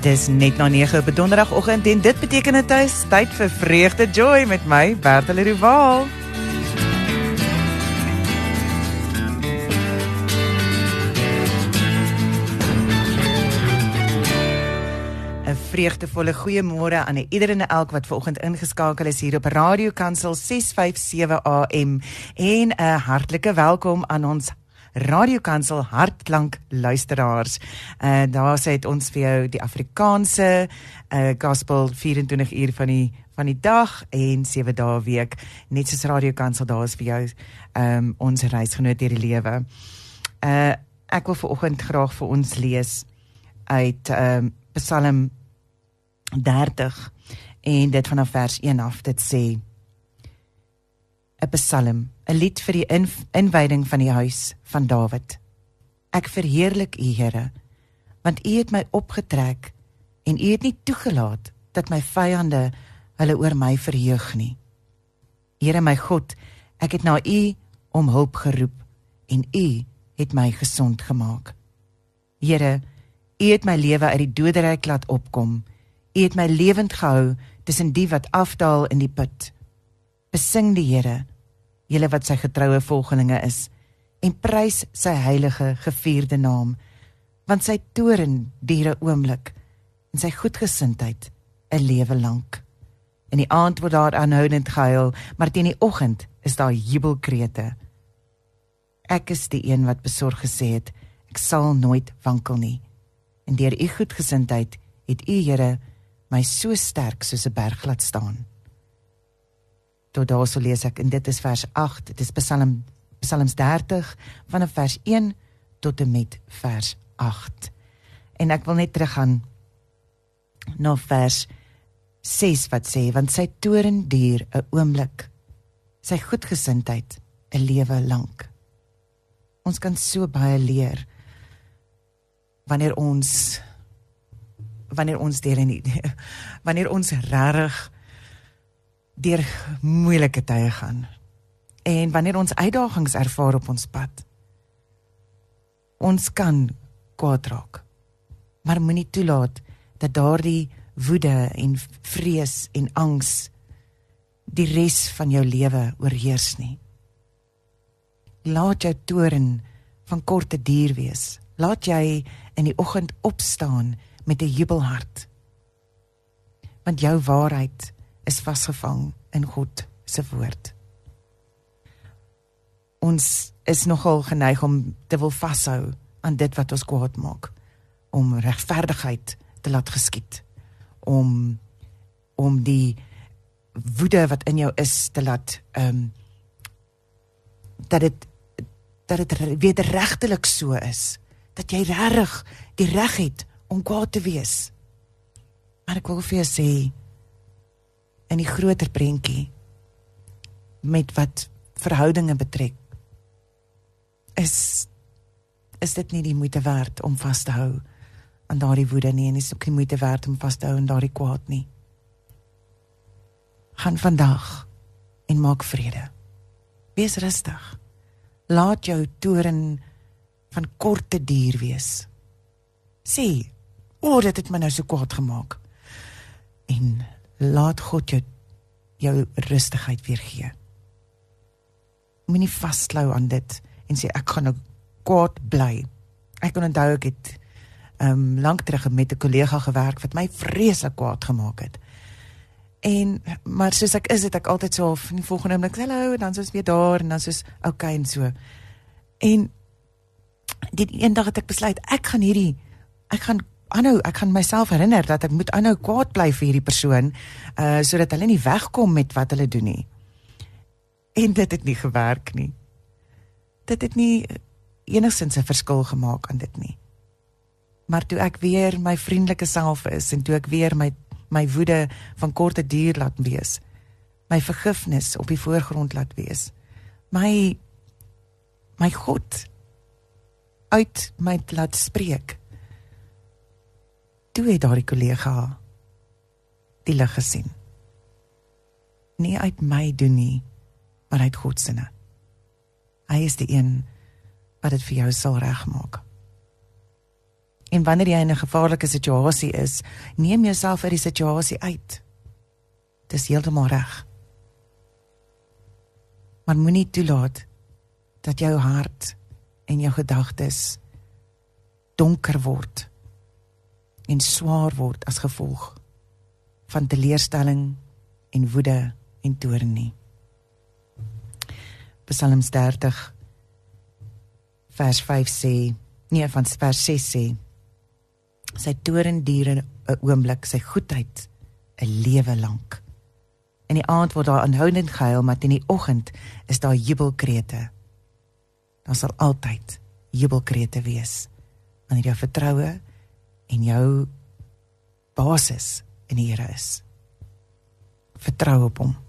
Dis net na 9 op donderdagoggend en dit beteken dit is tyd vir Vreugde Joy met my, Bertha Leroux. 'n vreugdevolle goeiemôre aan ieder en elk wat vanoggend ingeskakel is hier op Radio Kansel 657 AM en 'n hartlike welkom aan ons Radio Kansel hartklank luisteraars. Daar sê het ons vir jou die Afrikaanse gospel 24 uur van die dag en 7 dae 'n week. Net soos Radio Kansel, daar is vir jou ons reisgenoot deur die lewe. Ek wil vanoggend graag vir ons lees uit Psalm 30 en dit vanaf vers 1 af. Dit sê: 'n Psalm, 'n lied vir die inwyding van die huis van Dawid. Ek verheerlik U, Here, want U het my opgetrek en U het nie toegelaat dat my vyande hulle oor my verheug nie. Here my God, ek het na U om hulp geroep en U het my gesond gemaak. Here, U het my lewe uit die doderyk laat opkom. U het my lewend gehou tussen die wat afdaal in die put. Besing die Here, julle wat sy getroue volgelinge is, en prys sy heilige gevierde naam, want sy toorn duur 'n oomblik, en sy goedgesindheid 'n lewe lank. In die aand word daar aanhoudend gehuil, maar teen die oggend is daar jubelkrete. Ek is die een wat besorg gesê het, ek sal nooit wankel nie. En deur U goedgesindheid het U, Here, my so sterk soos 'n berg laat staan. Tot daar so lees ek, en dit is vers 8, dit is Psalms 30, vanaf vers 1 tot en met vers 8. En ek wil net teruggaan na vers 6 wat sê, want sy toorn duur 'n oomblik, sy goedgesindheid 'n lewe lank. Ons kan so baie leer wanneer ons regtig deur moeilike tye gaan en wanneer ons uitdagings ervaar op ons pad. Ons kan kwaad raak, maar moenie toelaat dat daardie woede en vrees en angs die res van jou lewe oorheers nie. Laat jou toorn van korte duur wees. Laat jy in die oggend opstaan met 'n jubelhart. Want jou waarheid is vasgevang in God se woord. Ons is nogal geneig om te wil vashou aan dit wat ons kwaad maak, om regverdigheid te laat geskied, om die woede wat in jou is te laat dat dit wederregtelik so is, dat jy regtig die reg het om kwaad te wees. Maar ek wil vir jou sê, in die groter prentjie, met wat verhoudinge betrek, is dit nie die moeite werd om vas te hou aan daardie woede nie, en is ook nie moeite werd om vas te hou aan daardie kwaad nie. Gaan vandag en maak vrede. Wees rustig. Laat jou toorn van korte duur wees. Sê, dit het my nou so kwaad gemaak. En laat God jou rustigheid weer gee. Moenie vasklou aan dit en sê, ek gaan nou kwaad bly. Ek kan onthou, ek het lank terug met 'n kollega gewerk wat my vreeslik kwaad gemaak het. Maar soos ek is, het ek altyd so in die volgende oomblik, hallo, en dan soos weer daar, en dan soos, okay, en so. En die een dag het ek besluit, ek gaan myself herinner dat ek moet aanhou kwaad bly vir hierdie persoon, sodat hulle nie wegkom met wat hulle doen nie. En dit het nie gewerk nie. Dit het nie enigstens 'n verskil gemaak aan dit nie. Maar toe ek weer my vriendelike self is, en toe ek weer my woede van korte duur laat wees, my vergifnis op die voorgrond laat wees, my God uit my laat spreek, toe het daardie kollega die lig gesien. Nie uit my doen nie, maar uit God se. Hy is die een wat dit vir jou sal regmaak. En wanneer jy in 'n gevaarlike situasie is, neem jouself uit die situasie uit. Dis heeltemal reg. Maar moenie toelaat dat jou hart en jou gedagtes donker word en swaar word as gevolg van teleurstelling en woede en toorn nie. Psalms 30 vers 5 sê, van vers 6 sê, sy toorn duur 'n oomblik, sy goedheid 'n lewe lank. In die aand word daar aanhoudend gehuil, maar in die oggend is daar jubelkrete. Daar sal altyd jubelkrete wees, wanneer jou vertroue en jou basis in die Here is. Vertrou op hom.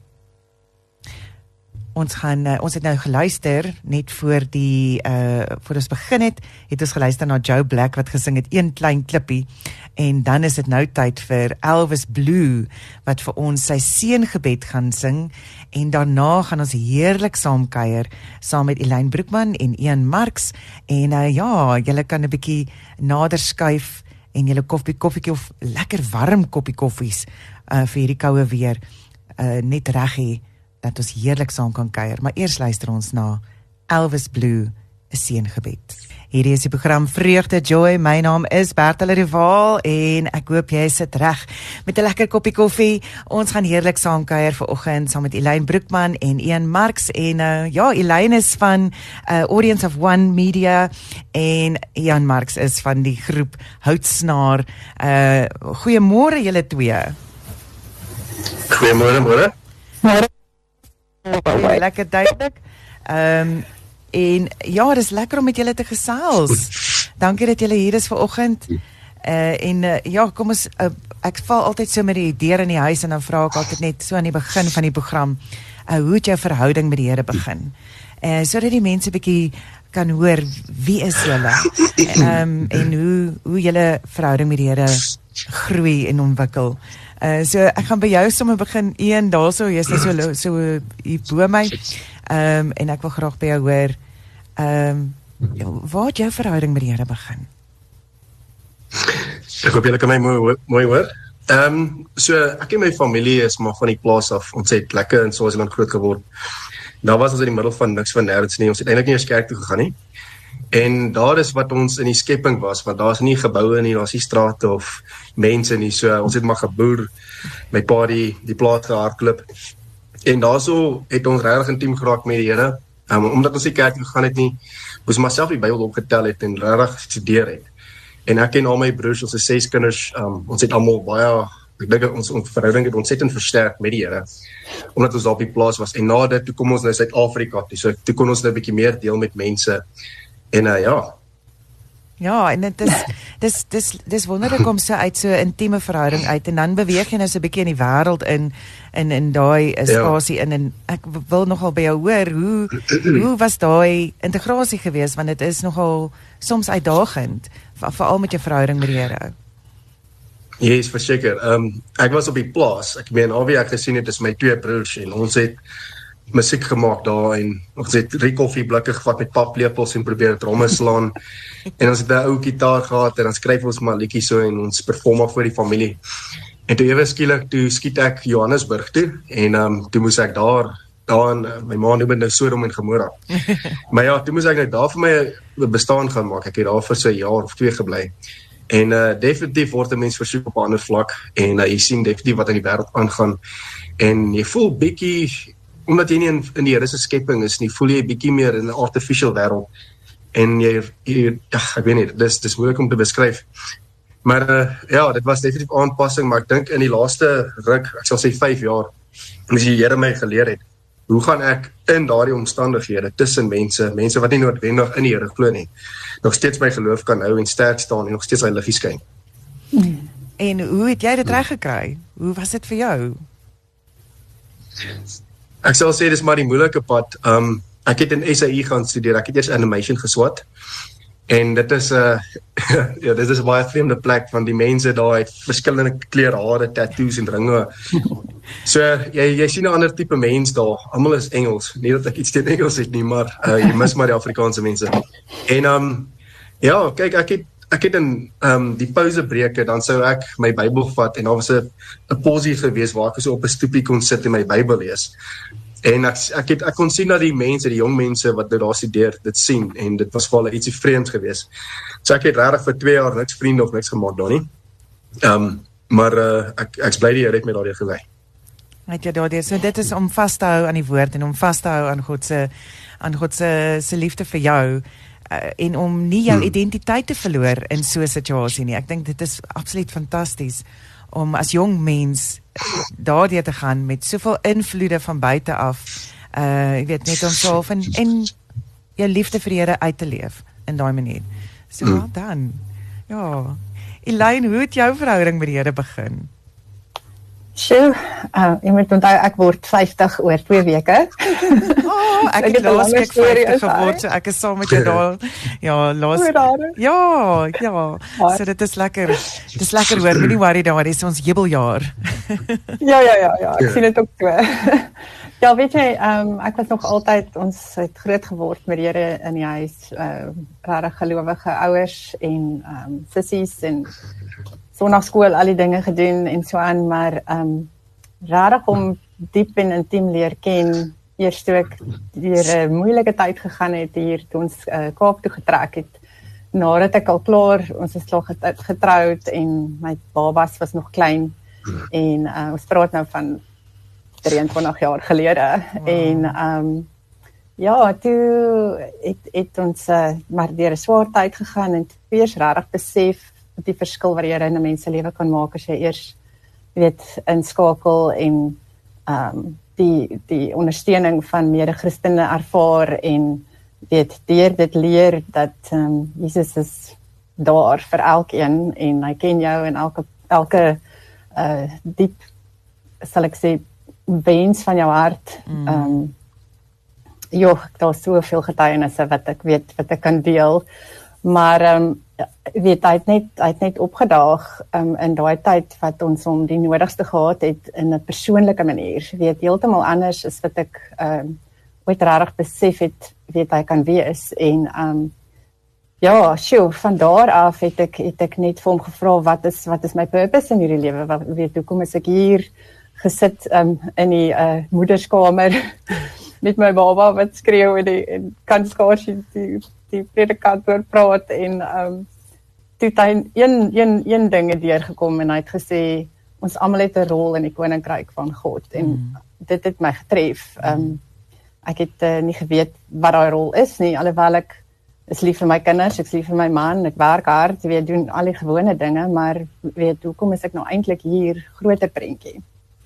Ons het nou geluister, net voor ons begin het ons geluister na Joe Black wat gesing het, Een klein klippie, en dan is dit nou tyd vir Elvis Blue, wat vir ons sy seëngebed gaan sing, en daarna gaan ons heerlik saamkuier, saam met Elaine Broekman en Ian Marks, en julle kan 'n bietjie nader skuif, en julle koffie of lekker warm koppie koffies, vir hierdie koue weer, net reg hê, dat ons heerlik saam kan kuier, maar eers luister ons na Elvis Blue, 'n seëngebed. Hierdie is die program Vreugde Joy, my naam is Bertha Rivaal, en ek hoop jy sit reg met 'n lekker koppie koffie. Ons gaan heerlik saam kuier vanoggend, saam met Elaine Broekman en Ian Marks, en Elaine is van Audience of One Media, en Ian Marks is van die groep Houtsnaar. Goeiemôre julle twee. Goeiemôre. Lekker duidelik. En dit is lekker om met julle te gesels. Dankie dat julle hier is vanoggend. Kom ons, ek val altyd so met die deur in die huis, en dan vra ek altyd net so aan die begin van die program, hoe het jou verhouding met die Here begin? Sodat die mense bietjie kan hoor, wie is julle? En hoe julle verhouding met die Here groei en ontwikkel. So ek gaan by jou sommer begin, Ian, daarso, jy is so hier bo my, en ek wil graag by jou hoor, waar het jou verhouding met die Here begin? Ek hoop julle kan my mooi hoor. So ek en my familie is maar van die plaas af, ons het lekker in Swaziland groot geword. Daar was ons in die middel van niks van nergens nie, ons het eintlik nie eens kerk toe gegaan nie. En daar is wat ons in die skepping was, want daar is nie geboue nie, daar is nie strate of mense nie, so ons het maar geboer, my pa die plaas gehardloop, en daarso het ons regtig intiem geraak met die Here, omdat ons nie kerk gegaan het nie, moes maar self die Bybel opgetel het en regtig studeer het, en ek en al my broers, ons is 6 kinders, ons het almal baie, ek dink ons verhouding het ontsettend versterk met die Here, omdat ons daar op die plaas was, en na dit, toe kom ons na Suid-Afrika, so toe kon ons nou 'n bietjie meer deel met mense, en Ja, en dis wonderlik om so uit so 'n intieme verhouding uit, en dan beweeg jy nou so 'n bietjie in die wêreld in daai spasie in, en ek wil nogal by jou hoor, hoe was daai integrasie geweest, want dit is nogal soms uitdagend, veral met jou verhouding met die Here. Yes, verseker. Ek was op die plaas, ek meen, al wie ek gesien het is my 2 broers, en ons het musiek gemaak daar, en ons het 3 koffieblikke gevat met paplepels en probeer tromme slaan, en ons het 'n ou gitaar gehad, en dan skryf ons maar liedjies so, en ons perform maar vir die familie, en toe ewe skielik, toe skiet ek Johannesburg toe, en toe moes ek daar in, my ma noem dit nou Sodom en Gomorra, maar ja, toe moes ek nou daar vir my 'n bestaan gaan maak, ek het daar vir so 'n jaar of 2 gebly, en definitief word 'n mens versoek op 'n ander vlak, en jy sien definitief wat in die wêreld aangaan, en jy voel bietjie, omdat jy nie in die Here se skepping is nie, voel jy bietjie meer in 'n artificial wêreld, en ek weet nie, dis moeilik om te beskryf, maar dit was definitief aanpassing, maar ek dink in die laaste ruk, ek sal sê 5 jaar, as die Here my geleer het, hoe gaan ek in daardie omstandighede, tussen mense wat nie noodwendig in die Here glo nie, nog steeds my geloof kan hou en sterk staan, en nog steeds hy liggie skyn. En hoe het jy dit reg gekry? Hoe was dit vir jou? Ek sal sê, dis maar die moeilike pad. Ek het in SAE gaan studeer, ek het eers animation geswat, en dit is dit is 'n baie vreemde plek, want die mense daar het verskillende kleur hare, tattoos en ringe, so jy sien 'n ander tipe mens daar, almal is Engels, nie dat ek iets teen Engels het nie, maar jy mis maar die Afrikaanse mense, en kyk, ek het in die pausebreke, dan sou ek my Bybel vat en daar was 'n posie gewees waar ek so op 'n stoepie kon sit en my Bybel lees. En ek kon sien dat die mense, die jong mense wat daar studeer, dit sien en dit was vir hulle ietsie vreemds gewees. So ek het regtig vir 2 jaar niks vriende of niks gemaak daar nie. Maar ek's bly die Here het my daardeur gelei. Het jy daardeur, so dit is om vas te hou aan die woord en om vas te hou aan God se liefde vir jou en om nie jou identiteit te verloor in so 'n situasie nie. Ek dink dit is absoluut fantasties om as jong mens daardeur te gaan met soveel invloede van buite af, jy weet, net om self en jou liefde vir die Here uit te leef in daai manier. So well done. Ja. Elaine, hoe het jou verhouding met die Here begin? Sjoe, jy moet onthou, ek word 50 oor 2 weke. Ek het laas week 50 geword, so ek is saam met jou daar. Ja, laas. Ja. So dit is lekker. Dit is lekker hoor, moenie worry daar, dis ons jubeljaar. Ja, ek sien dit ook so. Ja, weet jy, ek was nog altyd, ons het groot geword met die Here in die huis, regtig gelowige ouers en sissies en sondagskool, al die dinge gedoen en so aan, maar regtig om diep en intiem leer ken, eers toe ek deur 'n moeilike tyd gegaan het hier toe ons Kaap toe getrek het, nadat ek al klaar, ons is klaar getroud en my babas was nog klein en ons praat nou van 23 jaar gelede en ja, toe het ons maar deur 'n swaar tyd gegaan en toe eers regtig besef die verskil wat die Here in 'n mens se lewe kan maak as jy eers weet inskakel en die ondersteuning van mede-Christene ervaar en weet deur dit leer dat Jesus is daar vir elkeen en hy ken jou en elke diep sal ek sê wens van jou hart. Daar is soveel getuienisse wat ek weet wat ek kan deel, maar weet hy het net opgedaag in daai tyd wat ons hom die nodigste gehad het in 'n persoonlike manier, weet heeltemal anders is wat ek ooit regtig besef het, weet hy kan wees en ja, van daar af het ek net vir hom gevra wat is my purpose in hierdie lewe, weet hoekom is ek hier gesit in die moederskamer met my baba wat skreeu en kan skaars die predikant oor praat en toe het hy een ding deurgekom en hy het gesê ons almal het 'n rol in die koninkryk van God en dit het my getref. Ek het nie geweet wat daai rol is nie, alhoewel ek is lief vir my kinders, ek is lief vir my man, ek werk hard, weet doen al die gewone dinge, maar weet hoekom is ek nou eintlik hier, groter prentjie.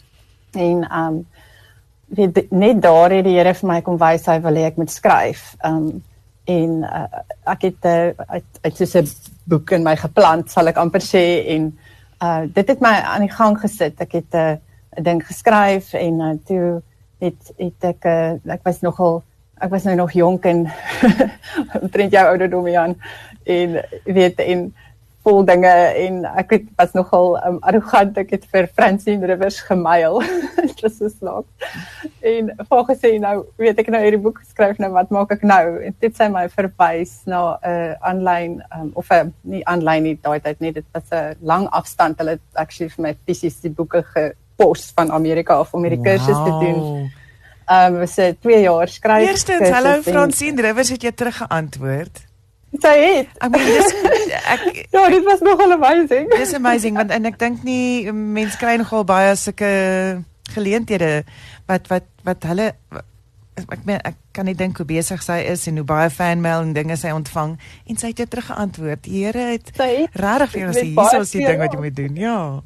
En net daar het die Here vir my kom wys hy wil hê ek moet skryf. En ek het soos 'n boek in my geplant, sal ek amper sê, en dit het my aan die gang gesit. Ek het 'n ding geskryf en toe het ek was nou nog jonk en omtrent jou ouderdom Jan, en weet en vol dinge en ek was nogal arrogant. Ek het vir Francine Rivers gemail. Dit was so slaap. En voor gesê, nou weet ek nou hierdie boek geskryf, nou wat maak ek nou? En dit sy my verwys na aanlyn of nie aanlyn nie daai tyd nie, dit was 'n lang afstand. Hulle het actually vir my fisies die boeke gepos van Amerika af om hierdie kursus te doen. Was 'n 2 jaar skryf. Eerstens, hallo Francine Rivers, het jy teruggeantwoord? Sy het. Ja, dit was nogal amazing. Dis amazing, want en ek dink nie mense kry nogal baie sulke geleenthede wat hulle ek kan nie dink hoe besig sy is en hoe baie fanmail en dinge sy ontvang en sy het jou teruggeantwoord. Die Here het regtig vir jou gesê hier is die ding wat jy moet doen.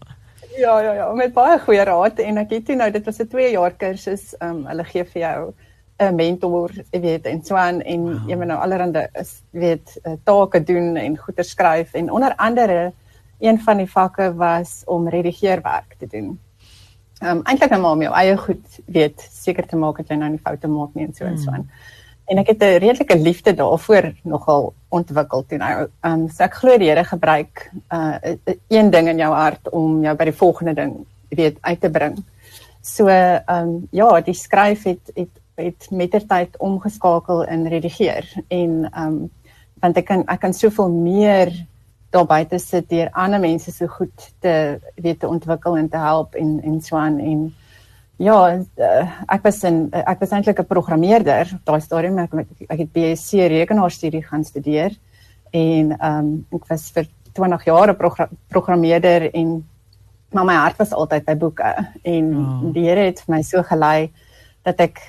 Ja, met baie goeie raad en ek het toe nou dit was 'n 2 jaar kursus. Hulle gee vir jou 'n mentor, jy weet, en so aan en jy moet nou allerhande weet take doen en goeie skryf en onder andere een van die vakke was om redigeerwerk te doen. Eintlik nou maar om jou eie goed weet seker te maak dat jy nou nie foute maak nie en so en so aan. En ek het 'n redelike liefde daarvoor nogal ontwikkel toe nou. So ek glo die Here gebruik een ding in jou hart om jou by die volgende ding weet uit te bring. So ja, die skryf het mettertyd omgeskakel in redigeer en want ek kan soveel meer daar buite sit deur ander mense so goed te ontwikkel en te help en so aan en ja, ek was eintlik 'n programmeerder op daai stadium. Ek het BSc rekenaarstudie gaan studeer en ek was vir 20 jaar 'n programmeerder maar my hart was altyd by boeke en die Here het vir my so gelei dat ek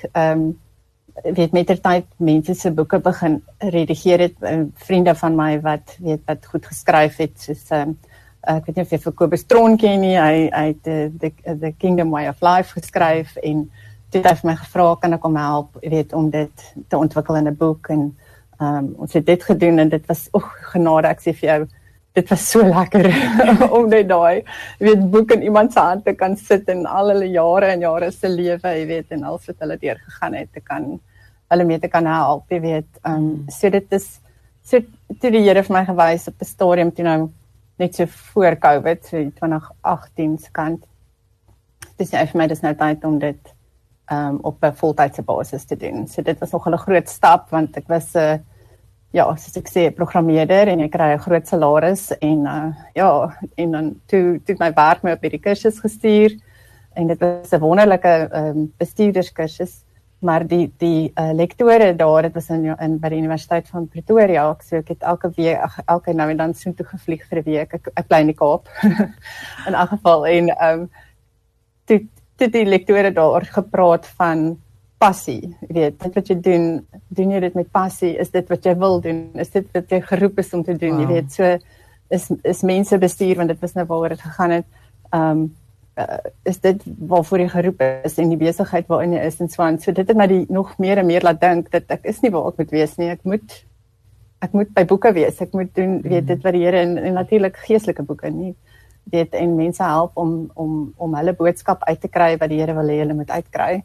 mettertyd mense se boeke begin redigeer het, vriende van my wat goed geskryf het, soos ek weet nie of jy vir Kobus Tron ken nie, hy het The Kingdom Way of Life geskryf en toe het hy vir my gevra, kan ek hom help, om dit te ontwikkel in 'n boek en ons het dit gedoen en dit was, genade, ek sê vir jou, dit was so lekker om net daai, boek in iemand se hand te kan sit en al hulle jare en jare se lewe, en alles wat hulle deurgegaan het, hulle mee te kan help, so dit is, so toe die Here vir my gewys op 'n stadium, toe nou net so voor COVID, so 2018 se kant, dis vir my, dis nou tyd om dit op 'n voltydse basis te doen, so dit was nog 'n groot stap, want ek was soos ek sê, programmeerder en ek kry 'n groot salaris en en dan toe my werk my op hierdie kursus gestuur en dit was 'n wonderlike bestuurderskursus, maar die lektore daar, dit was by die Universiteit van Pretoria, so ek het elke nou en dan so toe gevlieg vir 'n week, ek bly in die Kaap in elk geval en toe die lektore daar gepraat van passie, dit wat jy doen jy dit met passie, is dit wat jy wil doen, is dit wat jy geroep is om te doen, so is mense bestuur, want dit was nou waaroor het gegaan het, is dit waarvoor jy geroep is, en die besigheid waarin jy is, en so dit het my nog meer en meer laat dink, dat ek is nie waar ek moet wees nie, ek moet by boeke wees, ek moet doen, dit wat die Here, en natuurlik geestelike boeke, nie, en mense help om hulle boodskap uit te kry, wat die Here wil hê hulle moet uitkry,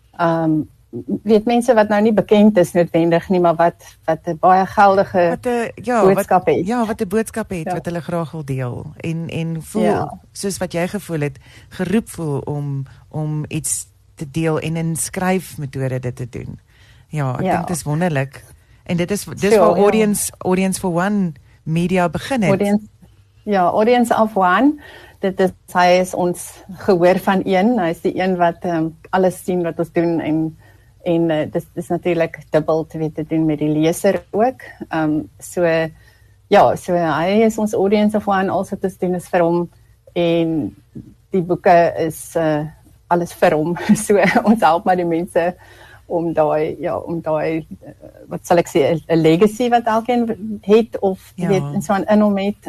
mense wat nou nie bekend is noodwendig nie, maar wat 'n baie geldige boodskap het. Ja, wat 'n boodskap het, wat hulle graag wil deel, en voel, soos wat jy gevoel het, geroep voel om iets te deel, en in skryfmetode dit te doen. Ja, ek dink dit is wonderlik, en dis waar Audience for One Media begin het. Audience of One, hy is ons gehoor van een, hy is die een wat alles sien wat ons doen, en dit is natuurlik dubbel te doen met die leser ook, so hy is ons Audience of One, alles wat ons doen is vir hom, en die boeke is alles vir hom, so ons help maar die mense om daai wat sal ek sê, 'n legacy wat elkeen het, of en so in hom het,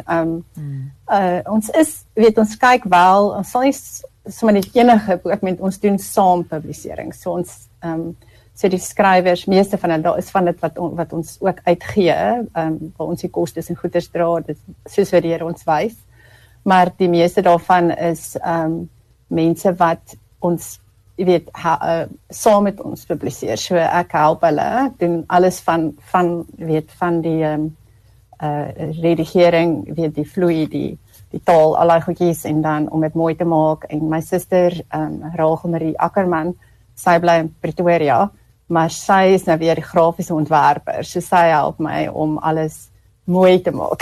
ons kyk wel, ons sal nie sommer net enige boek, ons doen saam publisering, so ons so die skrywers, meeste van hulle, daar is van dit wat ons ook uitgee, waar ons die kostes en goeders dra, dit soos wat die Here ons wys, maar die meeste daarvan is mense wat ons saam met ons publiseer, so ek help hulle, doen alles van die redigering, die vloei, die taal, al die goedjies, en dan om dit mooi te maak, en my suster, Rachel Marie Ackerman, sy bly in Pretoria, maar sy is nou weer die grafiese ontwerper, so sy help my om alles mooi te maak,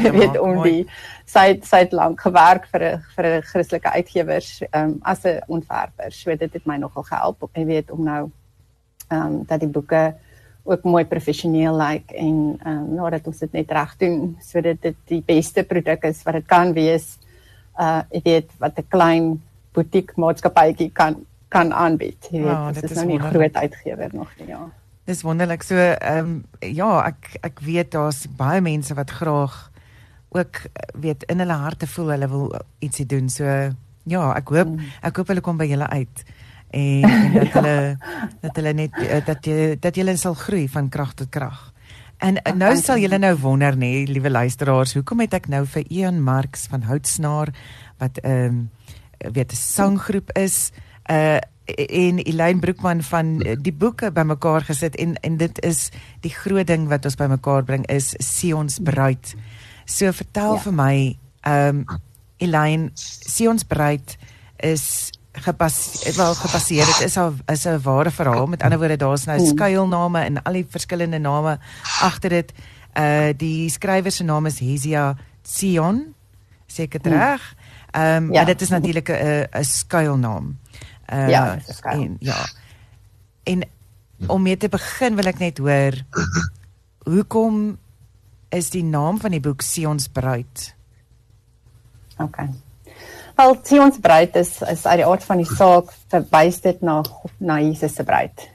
sy het lang gewerk vir 'n Christelike uitgewers, as 'n ontwerper, so dit het my nogal gehelp, om nou, dat die boeke ook mooi professioneel lyk, en dat ons dit net reg doen, so dat dit die beste produk is wat dit kan wees, wat 'n klein boutique maatskappytjie kan aanbied, dit is nou nie 'n groot uitgewer nog nie, Dis wonderlik, so, ek weet, daar's baie mense wat graag ook, in hulle harte voel, hulle wil ietsie doen, so, ek hoop hulle kom by julle uit, en dat hulle net, dat julle sal groei van krag tot krag. En nou sal julle nou wonder, liewe luisteraars, hoekom het ek nou vir Ian Marks van Houtsnaar, wat, 'n sanggroep is, en Elaine Broekman van die boeke bymekaar gesit, en dit is die groot ding wat ons bymekaar bring, is Sion's Bruid. So vertel vir my, Elaine, Sion's Bruid is gebaseer, dit is 'n ware verhaal, met ander woorde, daar's nou skuilname en al die verskillende name agter dit. Die skrywer se naam is Hesia Sion, seker reg. Maar dit is natuurlik 'n skuilnaam. Ja, dit is 'n skuil. En om mee te begin wil ek net hoor, hoekom is die naam van die boek Sion's Bruid? Okay. Wel, Sion's Bruid is uit die aard van die saak verwys dit na Jesus se bruid.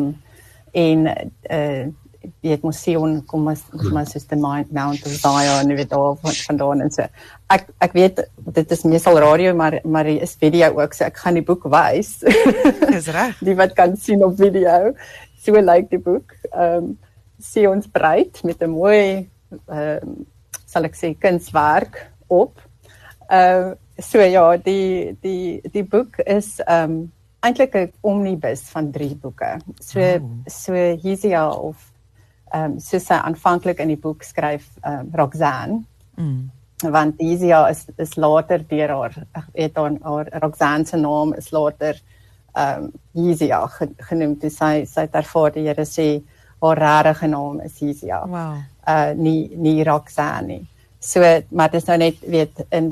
Weet mos Sion kom as soos the Mount of Zion, weet daar vandaan en so. Ek weet dit is meestal radio, maar die is video ook, so ek gaan die boek wys. Dis reg. Die wat kan sien op video. So lyk die boek. Sion's Bruid met 'n mooi sal ek sê kunswerk op. So ja, die boek is eintlik 'n omnibus van 3 boeke. So Hizia of soos sy aanvanklik in die boek skryf Roxanne. Want Hizia is later deur haar Roxanne se naam is later Hizia genoem. Dus sy het ervaar die Here sê haar regte naam is Hizia. Wow. Nie Roxanne nie. So, maar dit is nou net in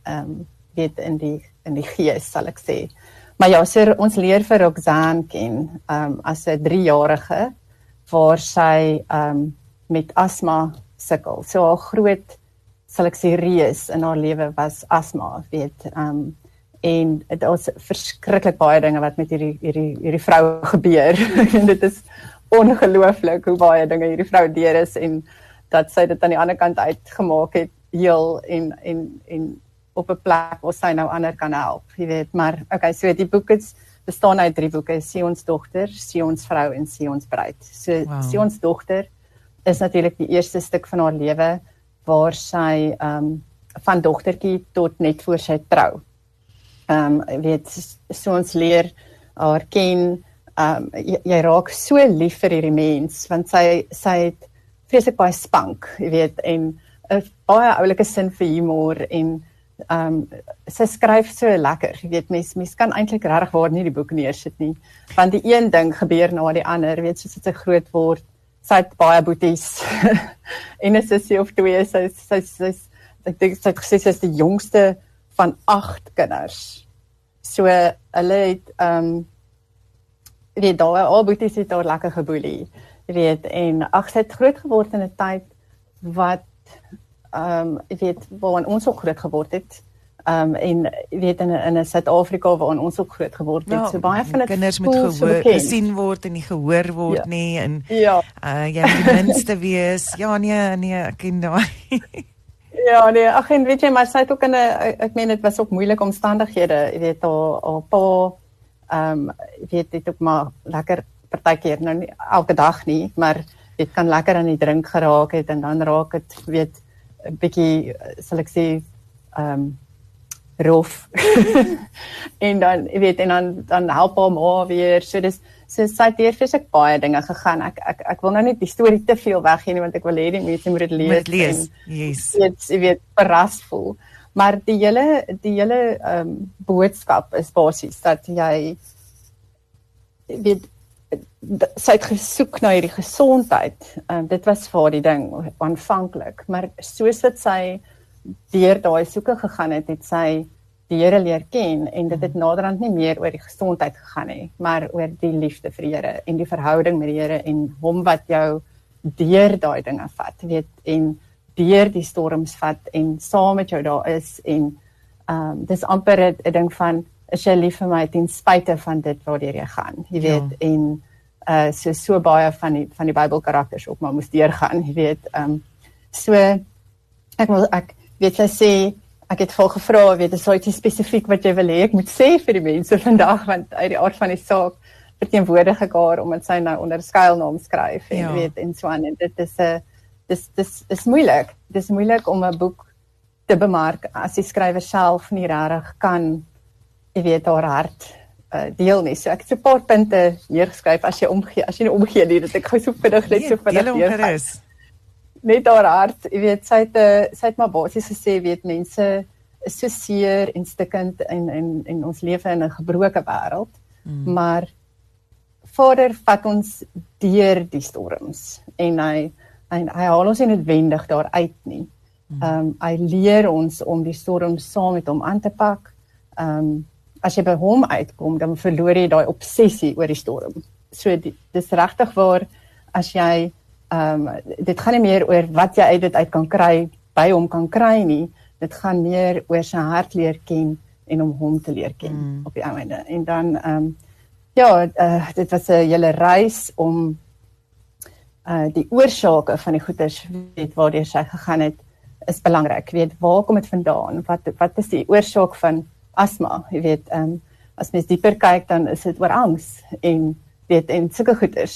die gees sal ek sê. Maar ja, so ons leer vir Roxanne ken as 'n 3-jarige waar sy met asma sukkel. So haar groot sal ek sê reus in haar lewe was asma, en dit is verskriklik baie dinge wat met hierdie vrou gebeur. En dit is ongelooflik hoe baie dinge hierdie vrou deur is en dat sy dit aan die ander kant uitgemaak het, heel en op 'n plek waar sy nou ander kan help, maar okay, so die boek bestaan uit 3 boeke, Sion's dogter, Sion's vrou en Sion's bruid. So wow. Sion's dogter is natuurlik die eerste stuk van haar lewe waar sy van dogtertjie tot net voor sy trou. So ons leer haar ken, jy raak so lief vir hierdie mens, want sy het vreeslik baie spank, en 'n baie oulike sin vir humor en sy skryf so lekker, mens kan eintlik regtig waar nie die boek neersit nie, want die een ding gebeur na die ander, soos dit sy groot word, sy het baie boeties, en 'n sussie of 2, ek dink sy het gesê sy is die jongste van 8 kinders, so hulle het, daar al boeties het daar lekker geboelie, en sy het groot geword in 'n tyd wat waarin ons ook groot geword het, en in Suid-Afrika waarin ons ook groot geword het, so baie van die kinders moet gesien word en nie gehoor word nie, en jy moet die minste wees, ek ken daai. Ja, nee, en maar sy het ook ek meen, dit was ook moeilike omstandighede, haar pa, het ook maar lekker partykeer, nou nie elke dag nie, maar dit kan lekker aan die drink geraak het, en dan raak het, 'n bietjie, sal ek sê, rof. En dan help haar ma weer, so sy het deur vreeslik baie dinge gegaan, ek wil nou net die storie te veel weggee nie, want ek wil hê die mense moet dit lees, yes. Verras voel, maar die hele boodskap is basies, dat jy, sy het gesoek na hierdie gesondheid, dit was vir die ding, aanvanklik, maar soos wat sy deur daai soeke gegaan het, het sy die Here leer ken, en dit het naderhand nie meer oor die gesondheid gegaan nie, maar oor die liefde vir die Here, en die verhouding met die Here, en hom wat jou deur daai dinge vat, en deur die storms vat, en saam met jou daar is, en dis amper 'n ding van, is jy lief vir my ten spyte van dit waardeur jy gaan, en so baie van die Bybelkarakters ook maar moes deurgaan, so ek sy sê, ek het vol gevra, is daar iets spesifiek wat jy wil hê ek moet sê vir die mense vandag, want uit die aard van die saak verteenwoordig ek haar, omdat sy nou onder skuilnaam skryf, en so aan, en dit is moeilik, om 'n boek te bemark, as die skrywer self nie regtig kan, haar hart deel nie, so ek het so 'n paar punte neergeskryf, as jy nie omgee nie, dat ek gou so vinnig neergeskryf. Net haar hart, sy het maar basies gesê, mense is so seer en stikkend, en ons lewe in 'n gebroke wêreld, maar Vader vat ons deur die storms, en hy haal ons nie noodwendig daar uit nie, Hy leer ons om die storm saam met hom aan te pak. As jy by hom uitkom, dan verloor jy daai obsessie oor die storm. So dis regtig waar, as jy, dit gaan nie meer oor wat jy uit dit uit kan kry, by hom kan kry nie, dit gaan meer oor sy hart leer ken, en om hom te leer ken, op die einde. En dan, dit was 'n hele reis om die oorsake van die goeders, weet waar sy gegaan het, is belangrik, weet, waar kom dit vandaan, wat is die oorsaak van asma, jy weet, as mens dieper kyk, dan is dit oor angs, en sulke goeders,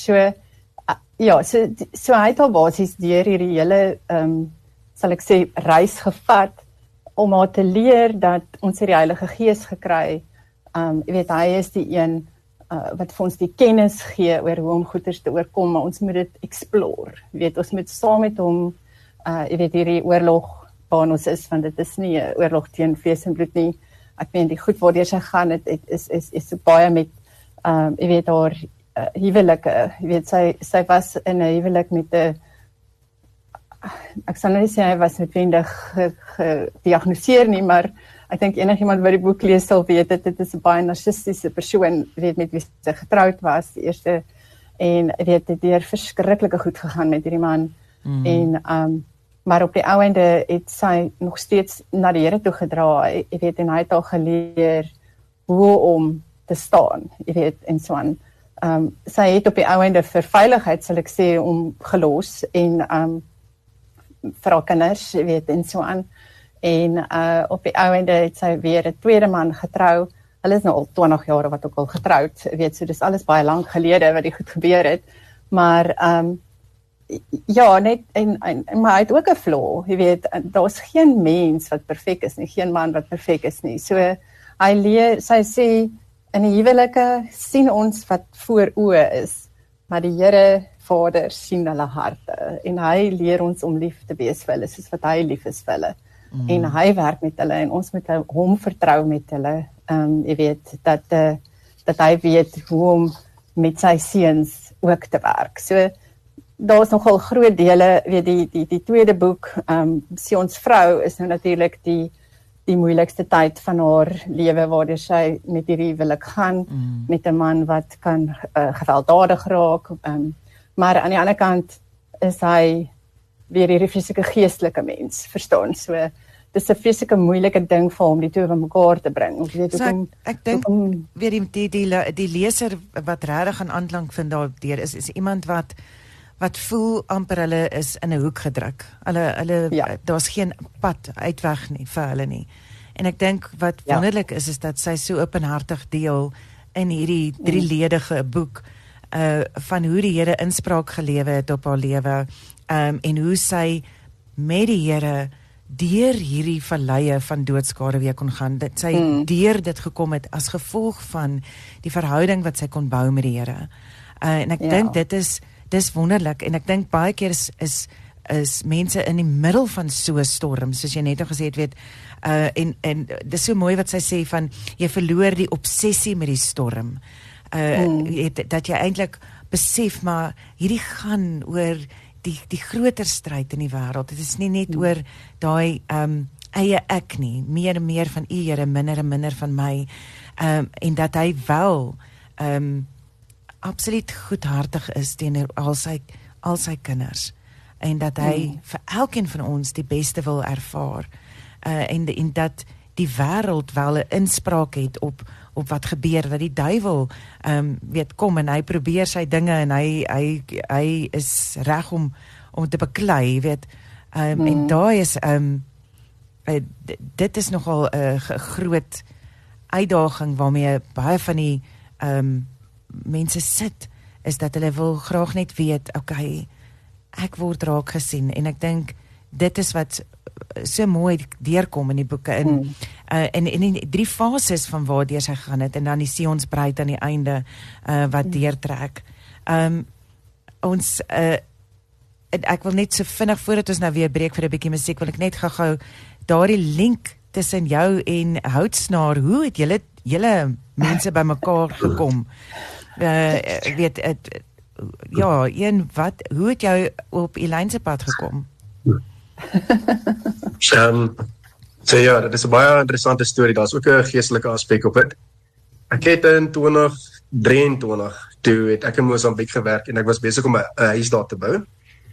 so hy het al basies deur hierdie hele, sal ek sê, reis gevat, om haar te leer dat ons die Heilige Gees gekry, jy weet, hy is die een, wat vir ons die kennis gee oor hoe om goeders te oorkom, maar ons moet dit explore, jy weet, ons moet saam met hom, jy weet, hierdie oorlog waar ons is, want dit is nie 'n oorlog teen vlees en bloed nie, ek meen die goed waar sy gaan, het is so baie met, jy weet, haar huwelike, jy weet, sy was in 'n huwelik met 'n, ek sal nie sê hy was noodwendig gediagnoseer nie, maar ek dink enigiemand wat die boek lees sal weet, dit is 'n baie narcistiese persoon, weet, met wie sy getroud was, die eerste, en weet, het deur verskriklike goed gegaan met hierdie man, en, maar op die ou einde het sy nog steeds na die Here toe gedraai, jy weet, en hy het al geleer hoe om te staan, jy weet, en so aan. Sy het op die ou einde vir veiligheid, sal ek sê, om gelos, en vir haar kinders, jy weet, en so aan, en op die ou einde het sy weer 'n tweede man getrou, hulle is nou al 20 jaar wat ook al getrouwd, jy weet, so dis alles baie lank gelede wat die goed gebeur het, maar net, maar hy het ook 'n flaw, jy weet, daar's geen mens wat perfek is nie, geen man wat perfek is nie, so hy leer, sy sê, in die huwelike sien ons wat voor oë is, maar die Here Vader sien hulle harte, en hy leer ons om lief te wees vir hulle, soos wat hy lief is vir hulle, en hy werk met hulle, en ons moet hom vertrou met hulle, jy weet, dat hy weet hoe om met sy seuns ook te werk, so, daar is nogal groot dele, weet die tweede boek, Sion's vrou, is nou natuurlik die moeilikste tyd van haar lewe, waar sy met hierdie huwelik gaan, met 'n man wat kan gewelddadig raak, maar aan die ander kant is hy weer hierdie vreeslike geestelike mens, verstaan, so, dis 'n vreeslike moeilike ding vir hom, die twee van mekaar te bring. So ek dink, weer die leser wat regtig aan aanklank vind daardeur is iemand wat voel amper hulle is in 'n hoek gedruk. Hulle daar's geen pad uitweg nie vir hulle nie. En ek dink wat wonderlik is dat sy so openhartig deel in hierdie drieledige boek van hoe die Here inspraak gelewe het op haar lewe, en hoe sy met die Here deur hierdie valleie van doodskade weer kon gaan, dat sy deur dit gekom het as gevolg van die verhouding wat sy kon bou met die Here. En ek dink dis wonderlik, en ek dink baie keer is mense in die middel van so 'n storm, soos jy net nog gesê het, weet, en dis so mooi wat sy sê van, jy verloor die obsessie met die storm, dat jy eintlik besef, maar hierdie gaan oor die groter stryd in die wêreld, dit is nie net oor daai eie ek nie, meer en meer van U, Here, minder en minder van my, en dat hy wel absoluut goedhartig is teenoor al sy kinders, en dat hy vir elkeen van ons die beste wil ervaar, en dat die wêreld wel 'n inspraak het op wat gebeur, dat die duiwel weet kom en hy probeer sy dinge, en hy is reg om te beklei, weet, en daai is dit is nogal 'n groot uitdaging waarmee baie van die mense sit, is dat hulle wil graag net weet, okay, ek word raak gesien, en ek dink dit is wat so mooi deurkom in die boeke, en die 3 fases van waardeur sy gegaan het, en dan die Sionsbruid aan die einde, wat deurtrek. Ek wil net so vinnig, voordat ons nou weer breek vir 'n bietjie musiek, wil ek net gou daardie link tussen jou en Houtsnaar, hoe het julle mense by mekaar gekom? Weet, hoe het jy op Elyne se pad gekom? So ja, dit is 'n baie interessante storie. Daar's ook 'n geestelike aspek op dit. Ek het in 2023 toe het ek in Mosambiek gewerk en ek was besig om 'n huis daar te bou.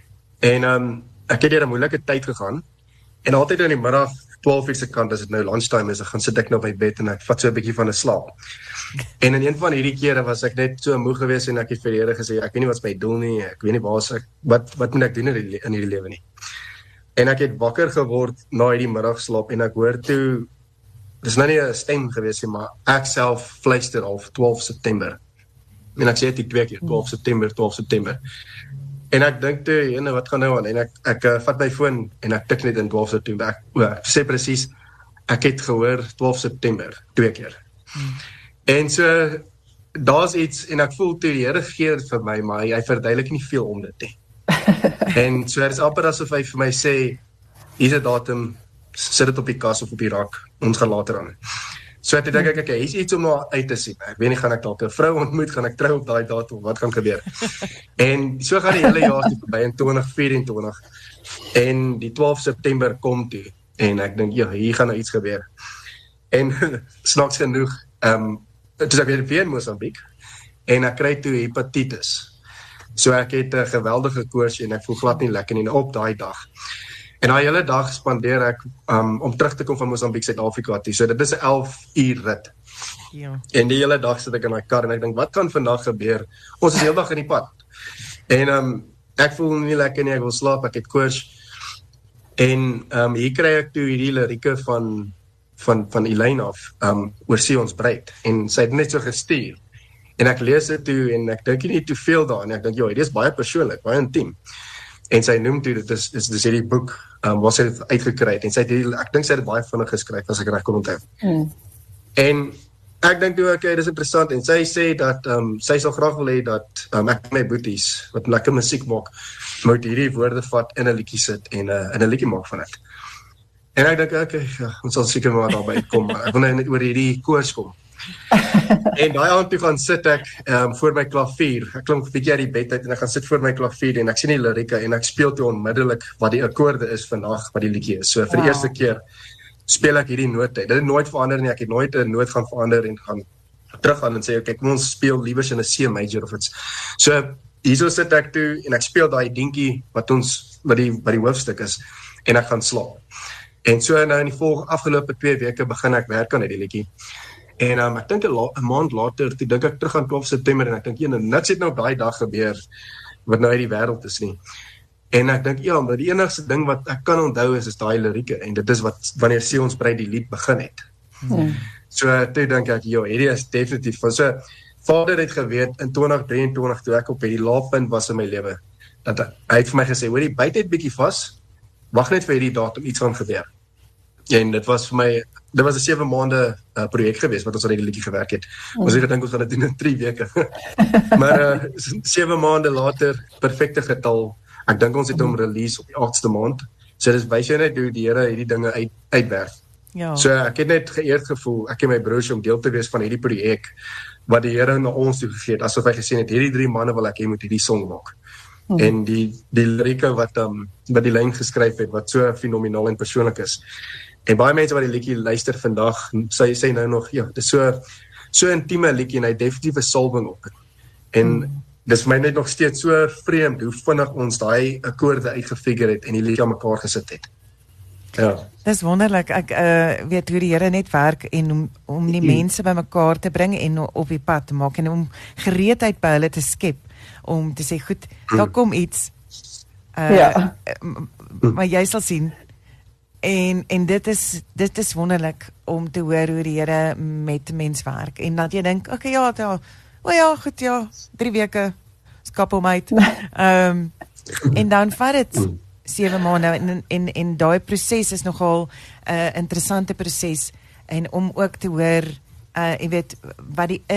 En ek het deur 'n moeilike tyd gegaan en altyd in die middag 12 uur se kant as dit nou lunchtime is, dan gaan sit ek nou op my bed en ek vat so 'n bietjie van 'n slaap. En in een van hierdie kere was ek net so moeg geweest en ek het vir die Here gesê, ek weet nie wat my doel nie, ek weet nie wat moet ek doen in hierdie lewe nie. En ek het wakker geword na hierdie middagslaap en ek hoor toe, dis nou nie 'n stem geweest nie, maar ek self fluister half 12 September. En ek sê dit 2 keer, 12 September. En ek dink toe, jene, wat gaan nou aan? En ek vat my foon en ek tik net in 12 September. Ek sê presies, ek het gehoor 12 September, 2 keer. En so, daar's iets, en ek voel toe, die Here gee dit vir my, maar hy verduidelik nie veel om dit nie. En so, het is amper asof hy vir my sê, hier's 'n datum, sit dit op die kas of op die rak, ons gaan later aan. So, toe dink ek, hier's iets om na uit te sien. Ek weet nie, gaan ek dalk 'n vrou ontmoet, gaan ek trou op daai datum, wat gaan gebeur? En so gaan die hele jaar toe verby in 2024. En die 12 September kom toe, en ek dink, ja, hier gaan nou iets gebeur. En snaaks genoeg, toe ek weer in Mosambiek, en ek kry toe hepatitis. So ek het 'n geweldige koors en ek voel glad nie lekker nie op daai dag. En daai hele dag spandeer ek om terug te kom van Mosambiek Suid-Afrika toe. So dit is 'n 11 uur rit. Ja. En die hele dag sit ek in my kar en ek dink, wat kan vandag gebeur? Ons is heeldag in die pad. En ek voel nie lekker nie, ek wil slaap, ek het koors. En hier kry ek toe hierdie lirieke van Elaine af, oor See ons breed. En sy het net so gestuur. En ek lees dit toe en ek dink nie te veel daarin. Ek dink, joh, dit is baie persoonlik, baie intiem. En sy noem toe, dit is hierdie boek, waar sy het uitgekry het. En sy het ek dink sy het baie vinnig geskryf, as ek reg kon onthou. En ek dink toe, okay, dit is interessant. En sy sê dat, sy sal graag wil hê dat, ek en my boeties, wat lekker musiek maak, moet hierdie woorde vat in 'n liedjie sit en in 'n liedjie maak van dit. En ek dink, okay, ja, ons sal seker maar daarby kom, maar ek wil nou net oor hierdie koors kom. En daai aand toe gaan sit ek voor my klavier. Ek klim 'n bietjie uit die bed uit en ek gaan sit voor my klavier en ek sien die lirieke en ek speel toe onmiddellik wat die akkoorde is vandag, wat die liedjie is. So vir die eerste keer speel ek hierdie note. Dit het nooit verander nie. Ek het nooit 'n noot gaan verander en gaan teruggaan en sê, okay, kom ons speel liewers in 'n C major of iets. So hierso sit ek toe en ek speel daai dingetjie wat die hoofstuk is en ek gaan slaap. En so nou in die afgelope 2 weke begin ek werk aan hierdie liedjie. En ek dink 'n maand later, toe dink ek terug aan 12 September en ek dink, niks het nou op daai dag gebeur wat nou uit die wêreld is nie. En ek dink, ja, maar die enigste ding wat ek kan onthou is daai lirieke en dit is wanneer See ons breed die lied begin het. So toe dink ek, hierdie is definitief van so, Vader het geweet in 2023 toe ek op hierdie laagpunt was in my lewe, dat hy het vir my gesê, hoorie, byt net bietjie vas, wag net vir hierdie datum, iets gaan gebeur. En dit was vir my, dit was 'n 7 maande projek geweest wat ons aan die liedjie gewerk het. Ons het gedink ons gaan dit doen in 3 weke. Maar 7 maande later, perfekte getal. Ek dink ons het hom release op die 8ste maand. So dis wys jy net hoe die Here hierdie dinge uitwerk. Ja. So ek het net geëerd gevoel, ek en my broers om deel te wees van hierdie projek wat die Here na ons toe gegee het, asof hy gesê het, hierdie 3 manne wil ek hê moet hierdie song maak. En die lirieke wat die lyn geskryf het, wat so fenomenaal en persoonlik is. En baie mense wat die liedjie luister vandag, sê nou nog, ja, dit is so intieme liedjie en hy definitief 'n salwing op het. En dis vir my net nog steeds so vreemd hoe vinnig ons daai akkoorde uitgefigure het en die liedjie aan mekaar gesit het. Ja. Dis wonderlik. Ek weet hoe die Here net werk en om die mense bymekaar te bring en op die pad te maak en om gereedheid by hulle te skep om te sê, goed, daar kom iets. Maar jy sal sien. En dit is wonderlik om te hoor hoe die Here met mens werk en dat jy dink, okay, goed, 3 weke skap hom uit. En dan vat dit 7 maande en daai proses is nogal 'n interessante proses en om ook te hoor, jy weet wat die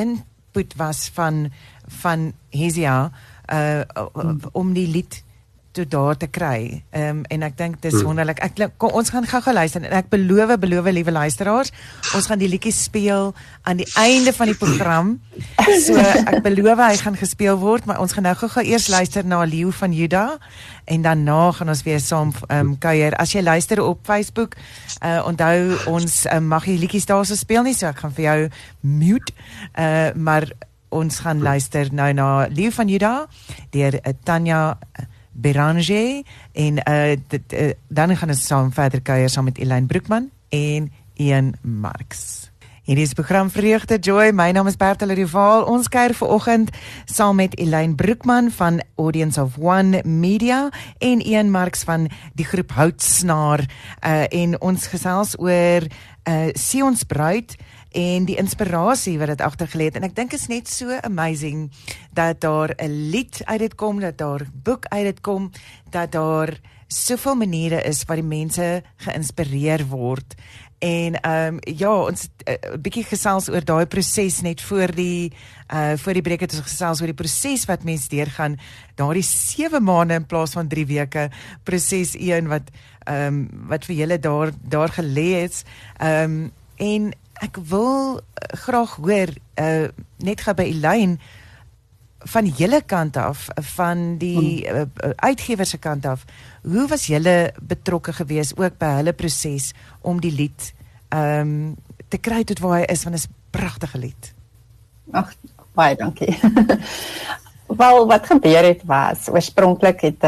input was van Hezia om die lied toe daar te kry. En ek dink dis wonderlik. Kom, ons gaan gou luister en ek beloof liewe luisteraars, ons gaan die liedjie speel aan die einde van die program. So ek beloof hy gaan gespeel word, maar ons gaan nou gou eers luister na Leeu van Juda en daarna gaan ons weer saam kuier. As jy luister op Facebook, onthou ons mag jy liedjies daar so speel nie, so ek gaan vir jou mute, maar ons gaan luister nou na Leeu van Juda deur Tanya Beranger en dan gaan ons saam verder kuier saam met Elaine Broekman en Ian Marks. Hierdie is program Vreugde Joy. My naam is Bertel Rival. Ons kuier vanoggend saam met Elaine Broekman van Audience of One Media en Ian Marks van die groep Houtsnaar. En ons gesels oor Sion's Bruid en die inspirasie wat dit agtergelê het. En ek dink is net so amazing dat daar 'n lied uit dit kom, dat daar 'n boek uit dit kom, dat daar soveel maniere is waar die mense geïnspireer word. En ja, ons 'n bietjie gesels oor daai proses net voor die breek het ons gesels oor die proses wat mense deurgaan, daardie 7 maande in plaas van 3 weke proses wat vir julle daar gelê het. En ek wil graag hoor net gou by Elaine van julle kant af, van die uitgewer se kant af, hoe was julle betrokke gewees ook by hulle proses om die lied te kry tot waar hy is, want dit is 'n pragtige lied. Ag, baie dankie. Wel, wat gebeur het was, oorspronklik het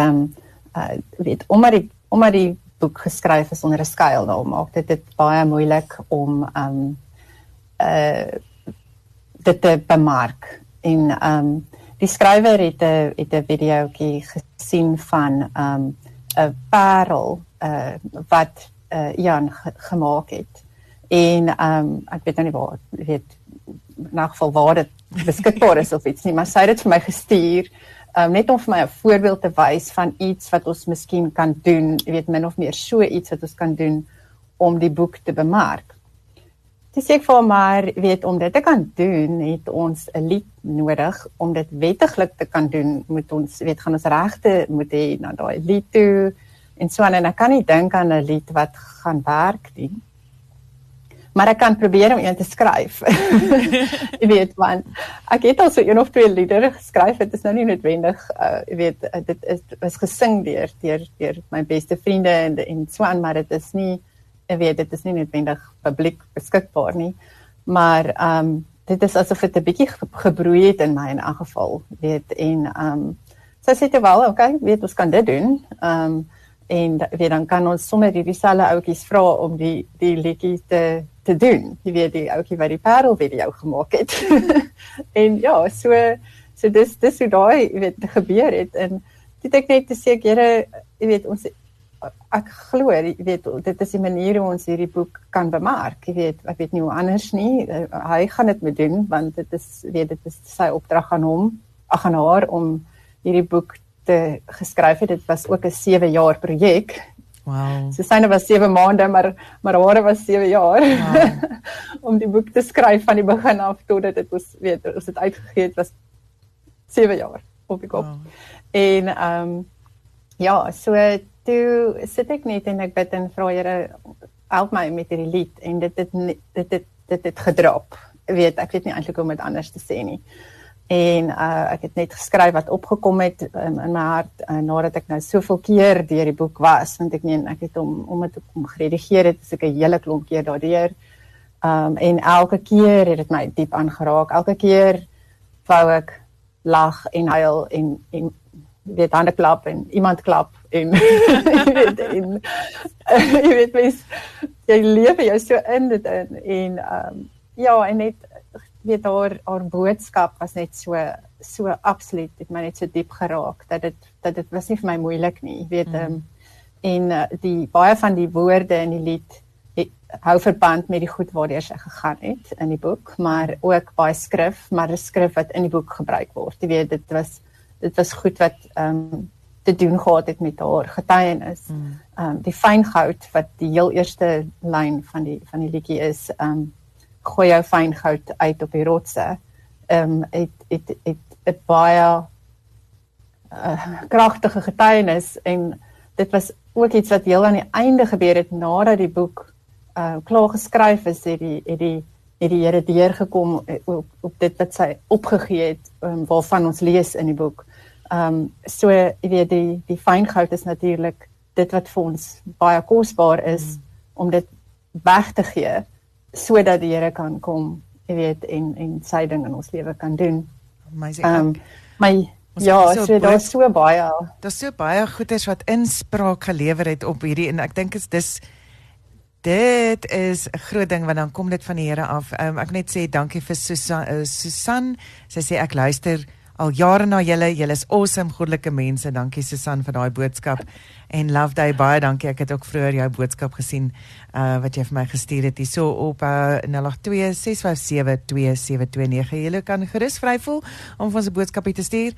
omdat die boek geskryf is onder 'n skuilnaam, maak dit baie moeilik om dit te bemark. En die skrywer het 'n videoetjie gesien van 'n parel wat Jan gemaak het. En ek weet nou nie waar, in elk geval waar dit beskikbaar is of iets nie, maar sy het dit vir my gestuur, net om vir my 'n voorbeeld te wys van iets wat ons miskien kan doen, min of meer so iets wat ons kan doen om die boek te bemark. Dis ek vir maar, om dit te kan doen, het ons 'n lied nodig. Om dit wettiglik te kan doen, moet ons, gaan ons regte moet hê na daai lied toe, en so aan, en ek kan nie dink aan 'n lied wat gaan werk nie. Maar ek kan probeer om een te skryf. Want ek het al so 1 of 2 liedere geskryf, het is nou nie noodwendig, dit is gesing deur my beste vriende en so aan, maar dit is nie, dit is nie noodwendig publiek beskikbaar nie, maar dit is asof dit 'n bietjie gebroei het in my in elk geval, en sy sê toe wel, okay, ons kan dit doen, en dan kan ons sommer hierdie selfe ouetjies vra om die liedjie te doen, die ouetjie wat die parel video gemaak het. En ja, so dis hoe daai gebeur het, en dit ek net te sê, ons, ek glo, dit is die manier hoe ons hierdie boek kan bemark, ek weet nie hoe anders nie, hy gaan dit moet doen, want dit is sy opdrag aan hom, aan haar, om hierdie boek te geskryf het. Dit was ook 'n 7 jaar projek. Wow. So syne was 7 maande, maar hare was 7 jaar. Wow. Om die boek te skryf van die begin af totdat dit ons het uitgegee het, was 7 jaar op die kop. Wow. En ja, so toe sit ek net en ek bid en vra Here, help my met hierdie lied, en dit het gedrop. Ek weet nie eintlik hoe om dit anders te sê nie. En ek het net geskryf wat opgekom het in my hart, nadat ek nou soveel keer deur die boek was, want ek het om het geredigeer het, is ek 'n hele klomp keer daardeur, en elke keer het dit my diep aangeraak, elke keer wou ek lag en huil, en hande klap, en iemand klap, en jy lewe jou so in dit in, en ja, en net, haar boodskap was net so absoluut, het my net so diep geraak, dat dit was nie vir my moeilik nie, en die baie van die woorde in die lied hou verband met die goed waardeur sy gegaan het in die boek, maar ook baie skrif, maar 'n skrif wat in die boek gebruik word. Dit was goed wat te doen gehad het met haar getuienis. Die fyn goud wat die heel eerste lyn van die liedjie is, gooi jou fyn goud uit op die rotse, het baie kragtige getuienis en dit was ook iets wat heel aan die einde gebeur het nadat die boek klaar geskryf is, het die Here deurgekom op dit wat sy opgegee het, waarvan ons lees in die boek. So, jy weet, die fyngoud is natuurlik dit wat vir ons baie kosbaar is, om dit weg te gee, sodat die Here kan kom, jy weet, en sy ding in ons lewe kan doen. Maar ja, so daar is so baie. Daar's so baie goeders wat inspraak gelewer het op hierdie, en ek dink dit is 'n groot ding, want dan kom dit van die Here af. Ek net sê dankie vir Susan. Sy sê ek luister al jare na julle is awesome, goddelike mense. Dankie Susan vir daai boodskap. En Love Day, baie dankie. Ek het ook vroeër jou boodskap gesien wat jy vir my gestuur het hierso op 082-657-2729. Julle kan gerus vry voel om vir ons 'n boodskapie te stuur.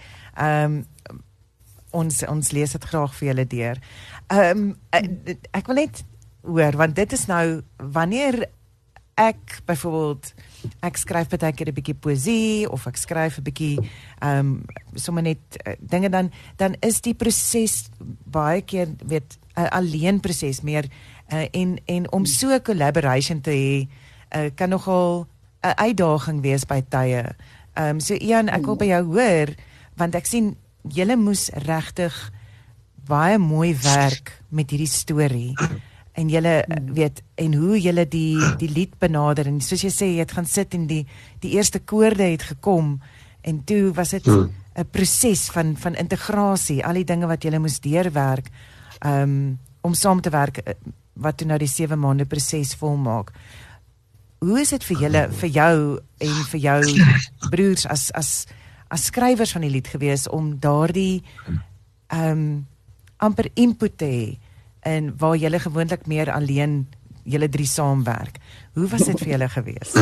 Ons lees dit graag vir julle deur. Ek wil net hoor, want dit is nou wanneer ek byvoorbeeld skryf baie keer 'n bietjie poësie of ek skryf 'n bietjie sommer net dinge, dan is die proses baie keer weet 'n alleen proses meer en om so 'n collaboration te hê kan nogal 'n uitdaging wees by tye. So Ian, ek wil by jou hoor, want ek sien julle moes regtig baie mooi werk met hierdie storie. En julle weet, en hoe julle die lied benader, en soos jy sê, jy het gaan sit en die eerste koorde het gekom, en toe was dit 'n proses van integrasie, al die dinge wat julle moes deurwerk, om saam te werk, wat toe nou die 7 maande proses volmaak. Hoe is dit vir julle, vir jou en vir jou broers as skrywers van die lied gewees, om daardie amper input te hê, en waar julle gewoonlik meer alleen, julle 3 saamwerk. Hoe was dit vir julle gewees?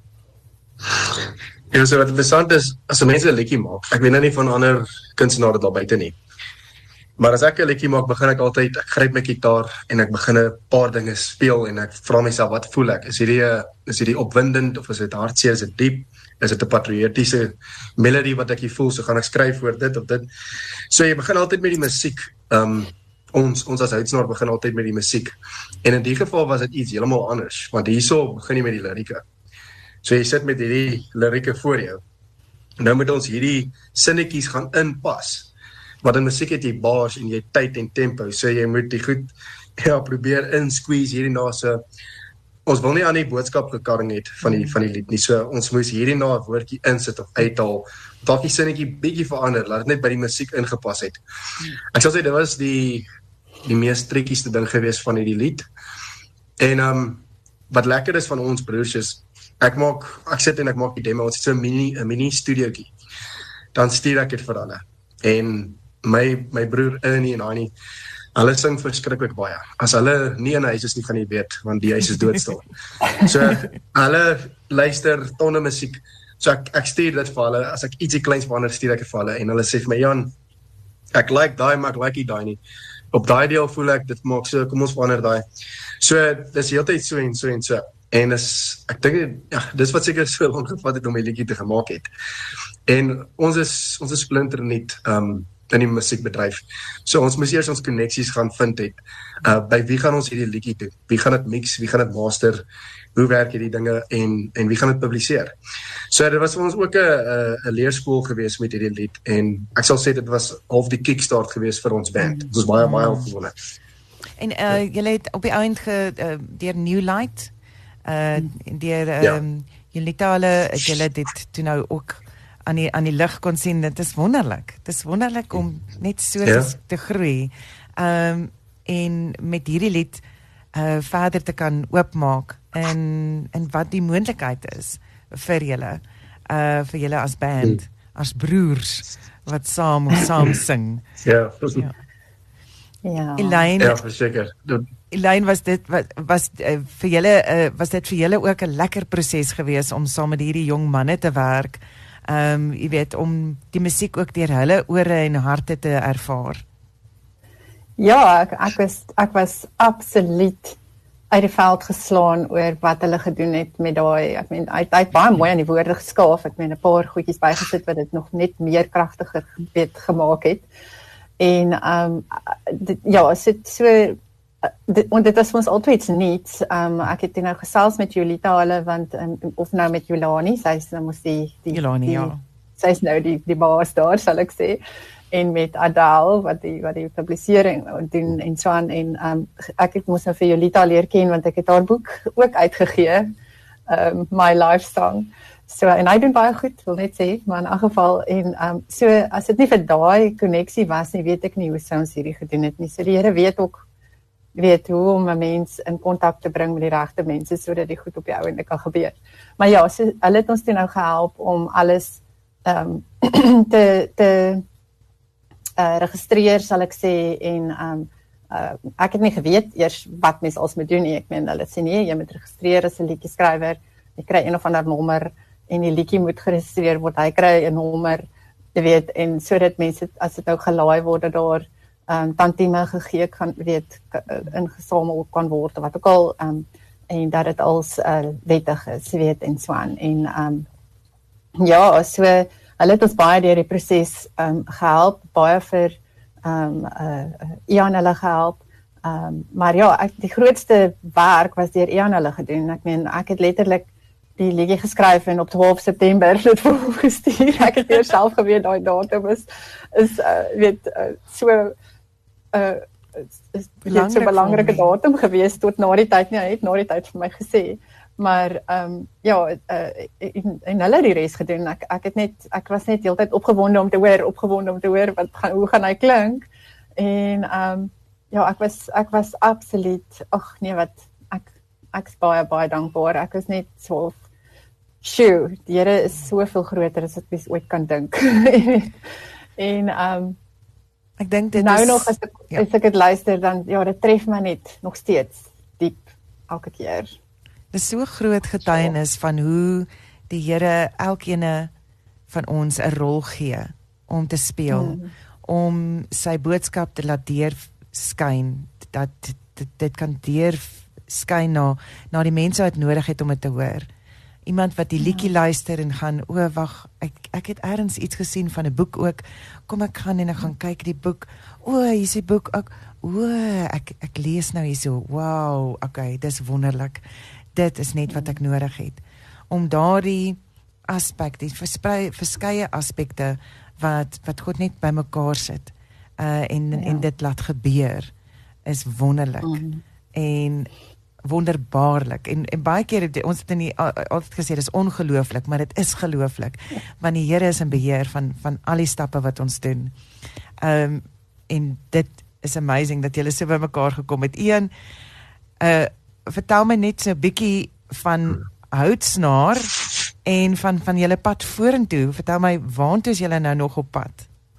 Ja, so wat interessant is, as mense 'n liedjie maak, ek weet nou nie van ander kunstenaars daar buite nie, maar as ek 'n liedjie maak, begin ek altyd, ek gryp my gitaar, en ek begin 'n paar dinge speel, en ek vra myself, wat voel ek? Is hierdie opwindend, of is dit hartseer, is dit diep? Is dit 'n patriotiese melodie wat ek hier voel, so gaan ek skryf oor dit of dit? So jy begin altyd met die musiek, ons as Houtsnaar begin altyd met die musiek. En in die geval was dit iets heeltemal anders, want hierso begin jy met die lirieke. So jy sit met hierdie lirieke voor jou. Nou moet ons hierdie sinnetjies gaan inpas. Want in musiek het jy bars en jy tyd en tempo, so jy moet die goed probeer insqueeze hierdie na, so ons wil nie aan die boodskap gekarring het van die lied nie, so ons moes hierdie na 'n woordjie insit of uithaal, dalk die sinnetjie bietjie verander, laat dit net by die musiek ingepas het. Ek sal sê, dit was die mees trickieste ding gewees van hierdie lied. En wat lekker is van ons broers is, ek sit en ek maak die demo, ons het so 'n mini studiootjie. Dan stuur ek dit vir hulle. En my broer Ernie en Annie, hulle sing verskriklik baie. As hulle nie in 'n huis is nie, gaan jy weet, want die huis is doodstil. So hulle luister tonne musiek. So ek stuur dit vir hulle, as ek ietsie kleins verander, stuur ek dit vir hulle, en hulle sê vir my, Jan, ek like daai, maar ek like nie daai nie. Op daai deel voel ek, dit maak so, kom ons verander daai. So, dis heeltyd so en so en so. En ek dink, ja, dis wat seker so lang gevat het om die liedjie te gemaak het. En ons is splinternuut in die musiekbedryf. So ons moes eers ons koneksies gaan vind het. By wie gaan ons hierdie liedjie doen? Wie gaan dit mix? Wie gaan dit master? Hoe werk hierdie dinge? En wie gaan dit publiseer? So dit was vir ons ook 'n leerskool gewees met hierdie lied. En ek sal sê dit was half die kickstart gewees vir ons band. Dit was baie opgewonde. En julle het op die eind deur New Light, deur Unitale, julle dit toe nou ook aan die lig kon sien. Dit is wonderlik. Dit is wonderlik om net so te groei. En met hierdie lied verder te kan oopmaak en wat die moontlikheid is vir julle as band, as broers wat saam sing. Ja. Elaine, ja, verseker. Elaine, was dit vir julle ook 'n lekker proses gewees om saam met hierdie jong manne te werk? Jy weet, om die musiek ook deur hulle ore en harte te ervaar. Ja, ek was absoluut uit die veld geslaan oor wat hulle gedoen het met daai, ek meen hy het baie mooi aan die woorde geskaaf. Ek meen 'n paar goedjies bygesit wat dit nog net meer kragtiger gemaak het. En ja, want dit was vir ons altyd iets niets. Ek het nou gesels met Julita hulle want of nou met Julani, sy is nou mos die Julani, ja. Sy is nou die baas daar, sal ek sê. En met Adele wat die publisering doen en so aan en ek het mos nou vir Julita leer ken want ek het haar boek ook uitgegee, My Life Song. So en hy doen baie goed, wil net sê, maar in 'n geval en so as dit nie vir daai koneksie was nie, weet ek nie hoe sou ons hierdie gedoen het nie. So die Here weet hoe om 'n mens in kontak te bring met die regte mense sodat die goed op die ou ende kan gebeur. Maar ja, so hulle het ons toe nou gehelp om alles te registreer, sal ek sê, en ek het nie geweet eers wat mens als moet doen nie. Ek meen, hulle sê nee, jy moet registreer as 'n liedjie skrywer, jy kry een of ander nommer, en die liedjie moet geregistreer word, hy kry 'n nommer, jy weet, en sodat mense, as dit nou gelaai word, dat daar tantieme gegee kan, weet, ingesamel kan word, of wat ook al, en dat dit als wettig is, weet, en so aan, en ja, so, hulle het ons baie deur die proses gehelp, baie vir Ian hulle gehelp, maar ja, die grootste werk was deur Ian hulle gedoen. Ek meen, ek het letterlik die liedjie geskryf en op 12 September dit vir hom gestuur. Ek het eers self geweet daai datum is weet so is 'n belangrike datum gewees tot na die tyd nie, hy het na die tyd vir my gesê. Maar ja, en hulle het die res gedoen. Ek was net heeltyd opgewonde om te hoor hoe gaan hy klink. En ja, ek was absoluut, ag nee, wat ek's baie dankbaar. Ek is net so die Here is soveel groter as wat mens ooit kan dink. En ek dink dit nou is nog as ek dit luister, dan ja, dit tref my net nog steeds diep elke keer. Dis so groot getuienis van hoe die Here elkeen van ons 'n rol gee om te speel, om sy boodskap te laat deurskyn, dat dit kan deurskyn na die mense wat nodig het om dit te hoor. Iemand wat die liedjie luister en gaan, wag, ek het ergens iets gesien van 'n boek ook, kom ek gaan en ek gaan kyk die boek, hier is die boek ook, ek lees nou hierso, wow, okay, dis wonderlik. Dit is net wat ek nodig het, om daardie aspek, die verskeie aspekte, wat God net by mekaar sit, en dit laat gebeur, is wonderlik, en wonderbaarlik, en baie keer, ons het altyd gesê, dit is ongelooflik, maar dit is gelooflik, want die Here is in beheer van al die stappe wat ons doen, en dit is amazing, dat julle so by mekaar gekom het. Ian, vertel my net so 'n bietjie van Houtsnaar en van julle pad vorentoe. Vertel my, waantoe is julle nou nog op pad?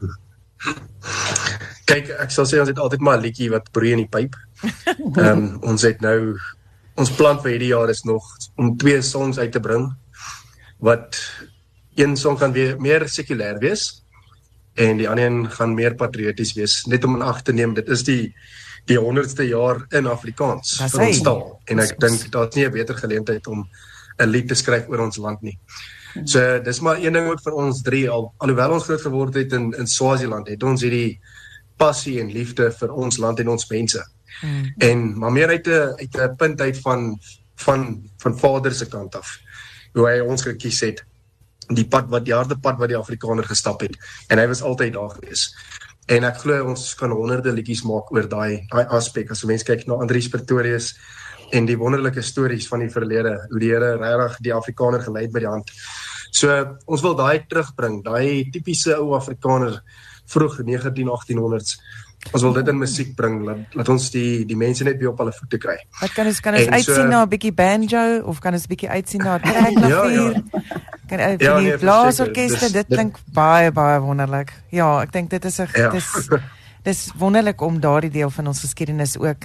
Kyk, ek sal sê ons het altyd maar 'n liedjie wat broei in die pyp. Ons het nou, ons plan vir hierdie jaar is nog om 2 songs uit te bring, wat een song gaan weer meer sekulêr wees, en die ander een gaan meer patrioties wees, net om in ag te neem, dit is die 100ste jaar in Afrikaans vir ons taal, en ek dink daar is nie 'n beter geleentheid om 'n lied te skryf oor ons land nie. So dis maar een ding ook vir ons 3, alhoewel ons groot geword het in Swaziland, het ons hierdie passie en liefde vir ons land en ons mense. Maar meer uit 'n punt uit van Vader se kant af, hoe hy ons gekies het, die harde pad wat die Afrikaner gestap het, en hy was altyd daar gewees. En ek glo ons kan honderde liedjies maak oor daai aspek, as mense kyk na Andries Pretorius en die wonderlike stories van die verlede, hoe die Here regtig die Afrikaner gelei het by die hand. So ons wil daai terugbring, daai tipiese ou Afrikaner vroeg 1900-1800s. Ons wil dit in musiek bring, laat ons die mense net weer op hulle voete kry. Wat kan ons uitsien na 'n bietjie banjo, of kan ons bietjie uitsien na 'n trekklavier? Kan die blaasorkeste, dit klink baie wonderlik. Ja, ek dink dit is dis wonderlik om daardie deel van ons geskiedenis ook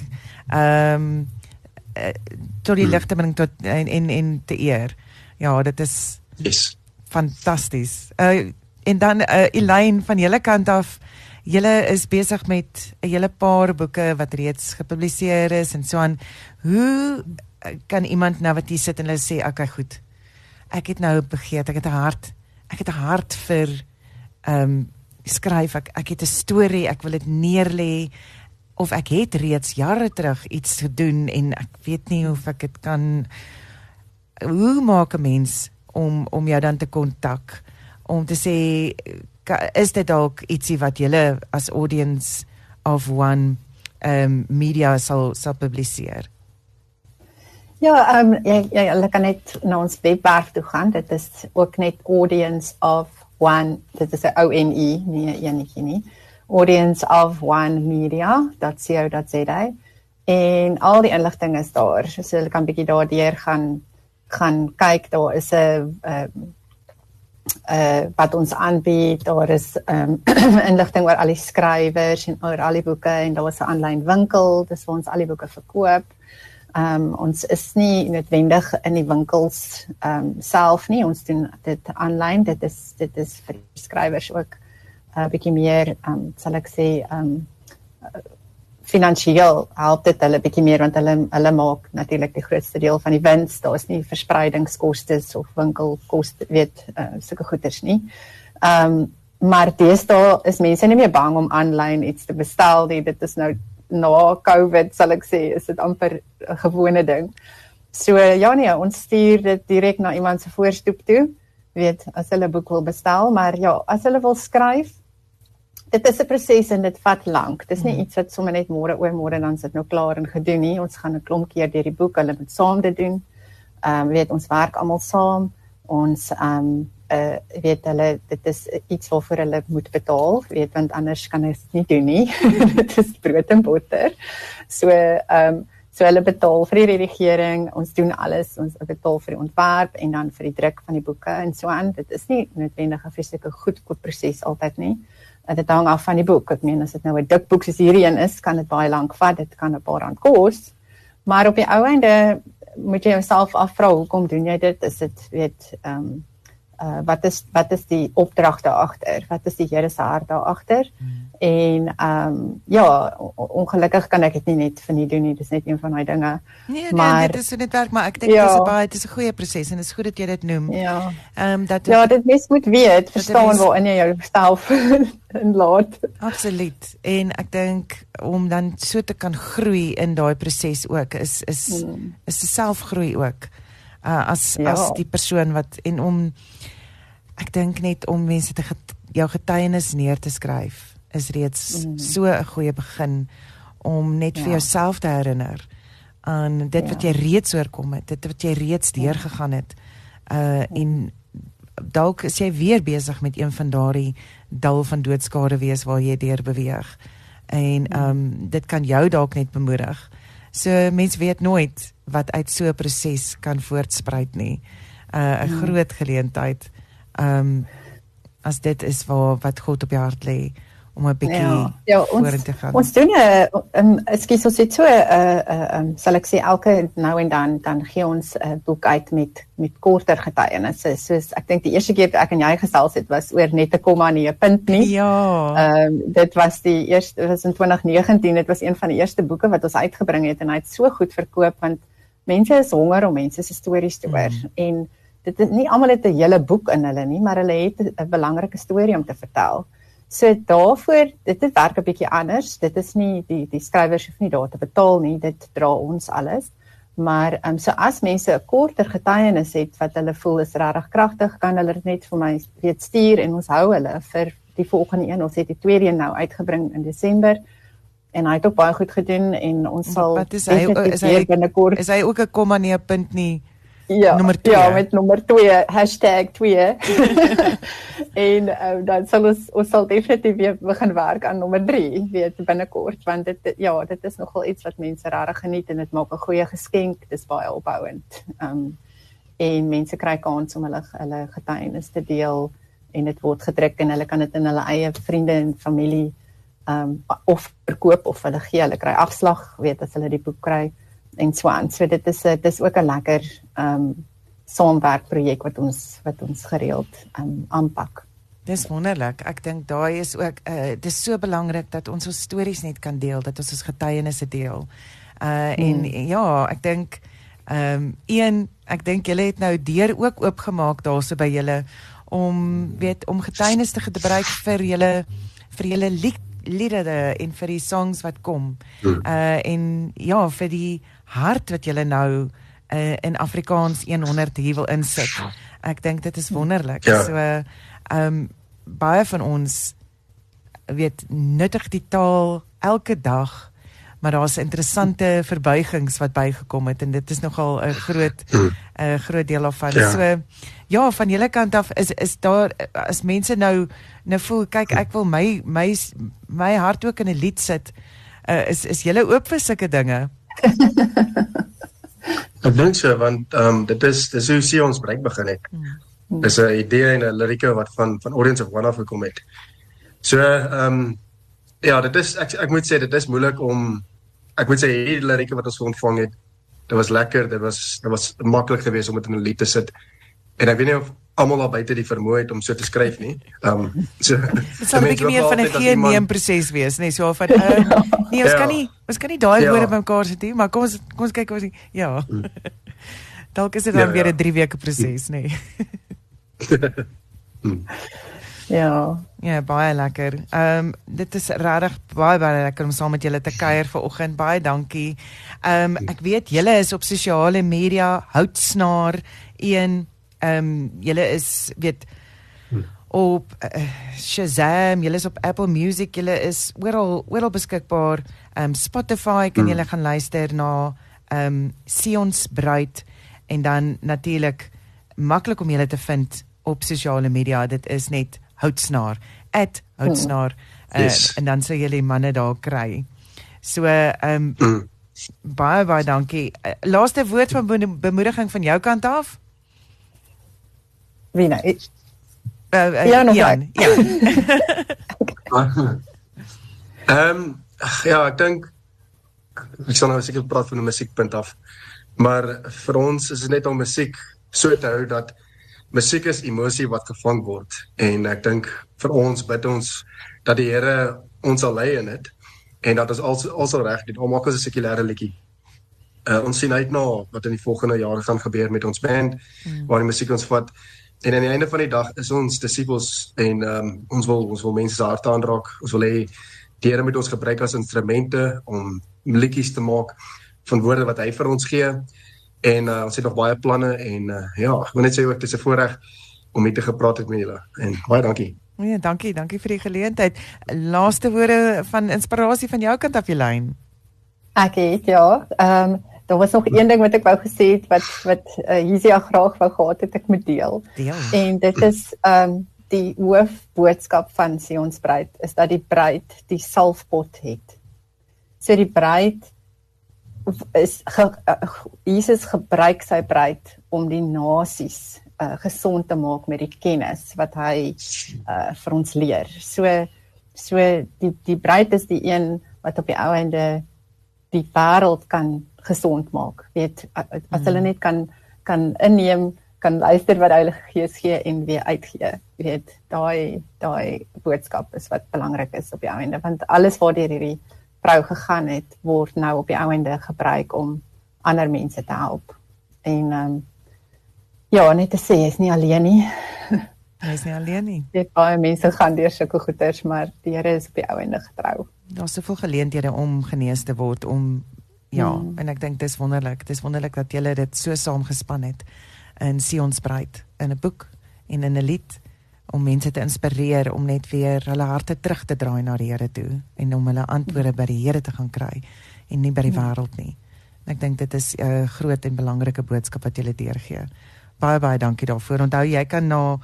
tot die lig te bring en te eer. Ja, dit is fantasties. En dan Elaine, van julle kant af, julle is besig met 'n hele paar boeke wat reeds gepubliseer is en so aan. Hoe kan iemand nou wat hier sit en hulle sê, okay, goed, ek het nou begeet, ek het 'n hart vir skryf, ek het 'n storie, ek wil dit neerlê, of ek het reeds jare terug iets gedoen en ek weet nie of ek dit kan. Hoe maak 'n mens om jou dan te kontak, om te sê, is dit dalk ietsie wat julle as Audience of One media sal publiseer? Ja, jy kan net na ons webwerf toe gaan, dit is ook net Audience of One, dit is 'n ONE, nie 'n enetjie nie, audienceofonemedia.co.za, en al die inligting is daar, so jy kan bietjie daardeur gaan kyk, daar is 'n wat ons aanbied, daar is inligting oor al die skrywers en oor al die boeke, en daar is 'n aanlyn winkel, dis waar ons al die boeke verkoop. Ons is nie noodwendig in die winkels self nie, ons doen dit aanlyn, dit is vir skrywers ook 'n bietjie meer, sal ek sê, finansiëel help dit hulle bietjie meer, want hulle maak natuurlik die grootste deel van die wins, daar is nie verspreidingskostes of winkelkoste, sulke goeders nie. Maar deesdae is mense nie meer bang om aanlyn iets te bestel nie, dit is nou na COVID, sal ek sê, is dit amper 'n gewone ding. So ja nee, ons stuur dit direk na iemand se voorstoep toe, as hulle 'n boek wil bestel, maar ja, as hulle wil skryf, dit is 'n proses en dit vat lank. Dit is nie iets wat sommer net môre oormôre dan sit nou klaar en gedoen nie. Ons gaan 'n klomp keer deur die boek, hulle moet saam dit doen. Ons werk almal saam. Ons hulle, dit is iets waarvoor hulle moet betaal, want anders kan hulle dit nie doen nie. Dit is brood en botter. So hulle betaal vir die redigering, ons doen alles, ons betaal vir die ontwerp en dan vir die druk van die boeke en so aan. Dit is nie noodwendig 'n vreeslike goedkoop proses altyd nie. Dit hang af van die boek. Ek meen, as dit nou 'n dik boek soos hierdie een is, kan dit baie lank vat, dit kan 'n paar rand kos. Maar op die ou einde moet jy jouself afvra, hoekom doen jy dit? Is dit, wat is die opdrag daar agter? Wat is die Here se hart daar agter? En ongelukkig kan ek dit nie net vir nie doen nie. Dis net een van daai dinge. Nee, maar dit is so net werk, maar ek dink dit is 'n goeie proses en dit is goed dat jy dit noem. Ja. Dit mens moet weet, verstaan waarin jy jouself inlaat. Absoluut. En ek dink om dan so te kan groei in daai proses ook is 'n selfgroei ook. As die persoon wat, en ek dink net om mense jou getuienis neer te skryf is reeds so 'n goeie begin om net vir jouself te herinner aan dit wat jy reeds oorkom het, dit wat jy reeds deurgegaan het, en dalk is jy weer besig met een van daardie dal van doodskade wees waar jy deur beweeg, en dit kan jou dalk net bemoedig. So mens weet nooit wat uit so 'n proses kan voortspruit nie. 'n groot geleentheid, as dit is wat God op jou hart lê, om 'n bietjie vorentoe te gaan. Ons doen ons het so sal ek sê, elke nou en dan gee ons 'n boek uit met korter getuienisse. Soos ek dink die eerste keer ek en jy gesels het was oor net 'n komma nie 'n punt nie. Ja. Dit was dit was in 2019, dit was een van die eerste boeke wat ons uitgebring het en hy het so goed verkoop, want mense is honger om mense se stories te hoor. En dit is nie almal het 'n hele boek in hulle nie, maar hulle het 'n belangrike storie om te vertel. So daarvoor, dit werk 'n bietjie anders. Dit is nie die skrywers hoef nie daar te betaal nie, dit dra ons alles. Maar so as mense 'n korter getuienis het wat hulle voel is regtig kragtig, kan hulle dit net vir my stuur en ons hou hulle vir die volgende een. Ons het die tweede een nou uitgebring in Desember en hy het ook baie goed gedoen en ons sal binnekort. Is hy ook 'n komma nie 'n punt nie? Ja, nommer 2. Ja, met nommer 2, #2. En dan sal ons sal definitief weer begin werk aan nommer 3, binnekort, want dit is nogal iets wat mense regtig geniet en dit maak 'n goeie geskenk, dit is baie opbouend. En mense kry kans om hulle getuienis te deel en dit word gedruk en hulle kan dit in hulle eie vriende en familie of verkoop of hulle kry afslag, as hulle die boek kry. En so aan. So dit is ook 'n lekker saamwerkprojek wat ons gereeld aanpak. Dis wonderlik. Ek dink daai is ook dis so belangrik dat ons stories net kan deel, dat ons getuienisse deel. En ja, ek dink ek dink julle het nou deur ook oopgemaak daarso by julle om getuienis te gebruik vir julle liedere en vir die songs wat kom. En ja, vir die hart wat julle nou in Afrikaans 100 hier wil insit. Ek dink dit is wonderlik. Ja. So baie van ons nuttig die taal elke dag, maar daar's interessante verbuigings wat bygekom het en dit is nogal 'n groot deel daarvan. Ja. So ja, van julle kant af is daar, as mense nou voel, kyk, ek wil my hart ook in 'n lied sit, is julle oop vir sulke dinge? Ek dink so, want dit is hoe Sion's Bruid begin het. Dis 'n idee en 'n lirieke wat van Audience of One af gekom het. So ja, dit is ek moet sê dit is moeilik om hierdie lirieke wat ons ontvang het. Dit was lekker, dit was maklik geweest om dit in 'n lied te sit. En ek weet nie of almal daar buite die vermoë het om so te skryf nie. So dit sal 'n bietjie meer van 'n gee-neem proses wees, nee, so van nee, ons kan nie daai woorde bymekaar sit nie, maar kom ons kyk of ja. Dalk is dit dan weer 'n 3 weke proses, nee. Ja. Ja, baie lekker. Dit is regtig baie lekker om saam met julle te kuier vanoggend. Baie dankie. Ek weet julle is op sosiale media, Houtsnaar 1. Julle is op Shazam, julle is op Apple Music, julle is oral beskikbaar. Spotify kan julle gaan luister na Sion's Bruid, en dan natuurlik maklik om julle te vind op sosiale media. Dit is net Houtsnaar, @Houtsnaar, yes. En dan sal julle die manne daar kry. So baie dankie. Laaste woord van bemoediging van jou kant af? Wie nou? Ja, nog Jan. Ja, ek dink ek sal nou seker praat van 'n musiekpunt af. Maar vir ons is dit net om musiek so te hou dat musiek is emosie wat gevang word. En ek dink vir ons bid ons dat die Here ons sal lei in dit en dat ons also reg doen. Al maak ons 'n sekulêre liedjie. Ons sien uit na wat in die volgende jare gaan gebeur met ons band, waar die musiek ons vat. En aan die einde van die dag is ons disippels en ons wil mense se harte aanraak. Ons wil hê die Here moet ons gebruik as instrumente om liedjies te maak van woorde wat hy vir ons gee. En ons het nog baie planne en ja, ek wil net sê ook dit is 'n voorreg om hier te gepraat het met julle. En baie dankie. Ja, dankie vir die geleentheid. Laaste woorde van inspirasie van jou kant af, Jelyn. Ek het daar was nog een ding wat ek wou gesê het wat Hisia graag wou gehad het ek moet deel. En dit is die hoofboodskap van Sion's Bruid is dat die bruid die salfpot het. So die bruid Jesus gebruik sy bruid om die nasies gesond te maak met die kennis wat hy vir ons leer. So die bruid is die een wat op die ou einde die wêreld kan gesond maak. Weet, as hulle net kan inneem, kan luister wat die Heilige Gees gee en weer uitgee. Weet, daai boodskap is wat belangrik is op die ou einde, want alles waardeur hierdie vrou gegaan het, word nou op die ou einde gebruik om ander mense te help. En ja, net te sê, hy is nie alleen nie. Hy is nie alleen nie. Baie mense gaan deur sulke goeters, maar die Here is op die ou einde getrou. Daar's soveel geleenthede om genees te word, en ek dink dis wonderlik. Dis wonderlik dat julle dit so saamgespan het in Sion's Bruid, in 'n boek en in 'n lied, om mense te inspireer om net weer hulle harte terug te draai na die Here toe en om hulle antwoorde by die Here te gaan kry en nie by die wêreld nie. Ek dink dit is 'n groot en belangrike boodskap wat julle deurgee. Baie dankie daarvoor. Onthou, jy kan na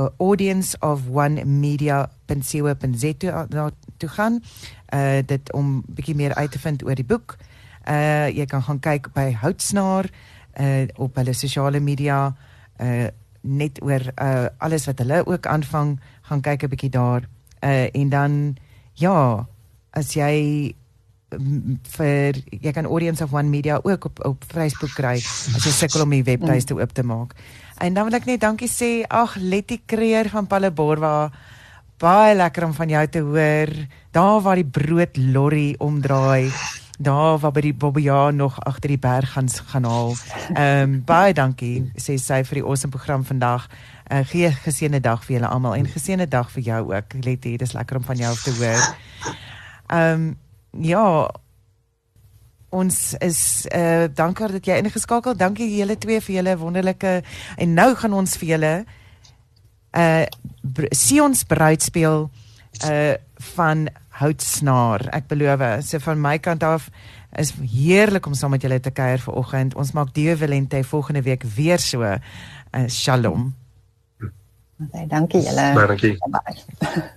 audienceofOnemedia.co.za toe gaan, dit om bietjie meer uit te vind oor die boek. Jy kan gaan kyk by Houtsnaar, op hulle sosiale media, net oor alles wat hulle ook aanvang, gaan kyk 'n bietjie daar. En dan, ja, as jy kan Audience of One Media ook op Facebook kry, as jy sukkel om die webtuiste oop te maak. En dan wil ek net dankie sê, ag Letty Kreer van Palleborwa, baie lekker om van jou te hoor, daar waar die broodlorry omdraai, daar waar by die Bobbejaan nog agter die berg gaan haal. Baie dankie, sê sy vir die awesome program vandag. Geseënde dag vir julle almal en geseënde dag vir jou ook, Letty, dis lekker om van jou te hoor. Ja, ons is dankbaar dat jy ingeskakel. Dankie julle twee vir julle wonderlike, en nou gaan ons vir julle Sion's bruidspeel van Houtsnaar, ek beloof, so van my kant af is heerlik om saam met julle te kuier vanoggend. Ons maak die Valente volgende week weer so. Shalom. Dankie julle. Dankie. Bye.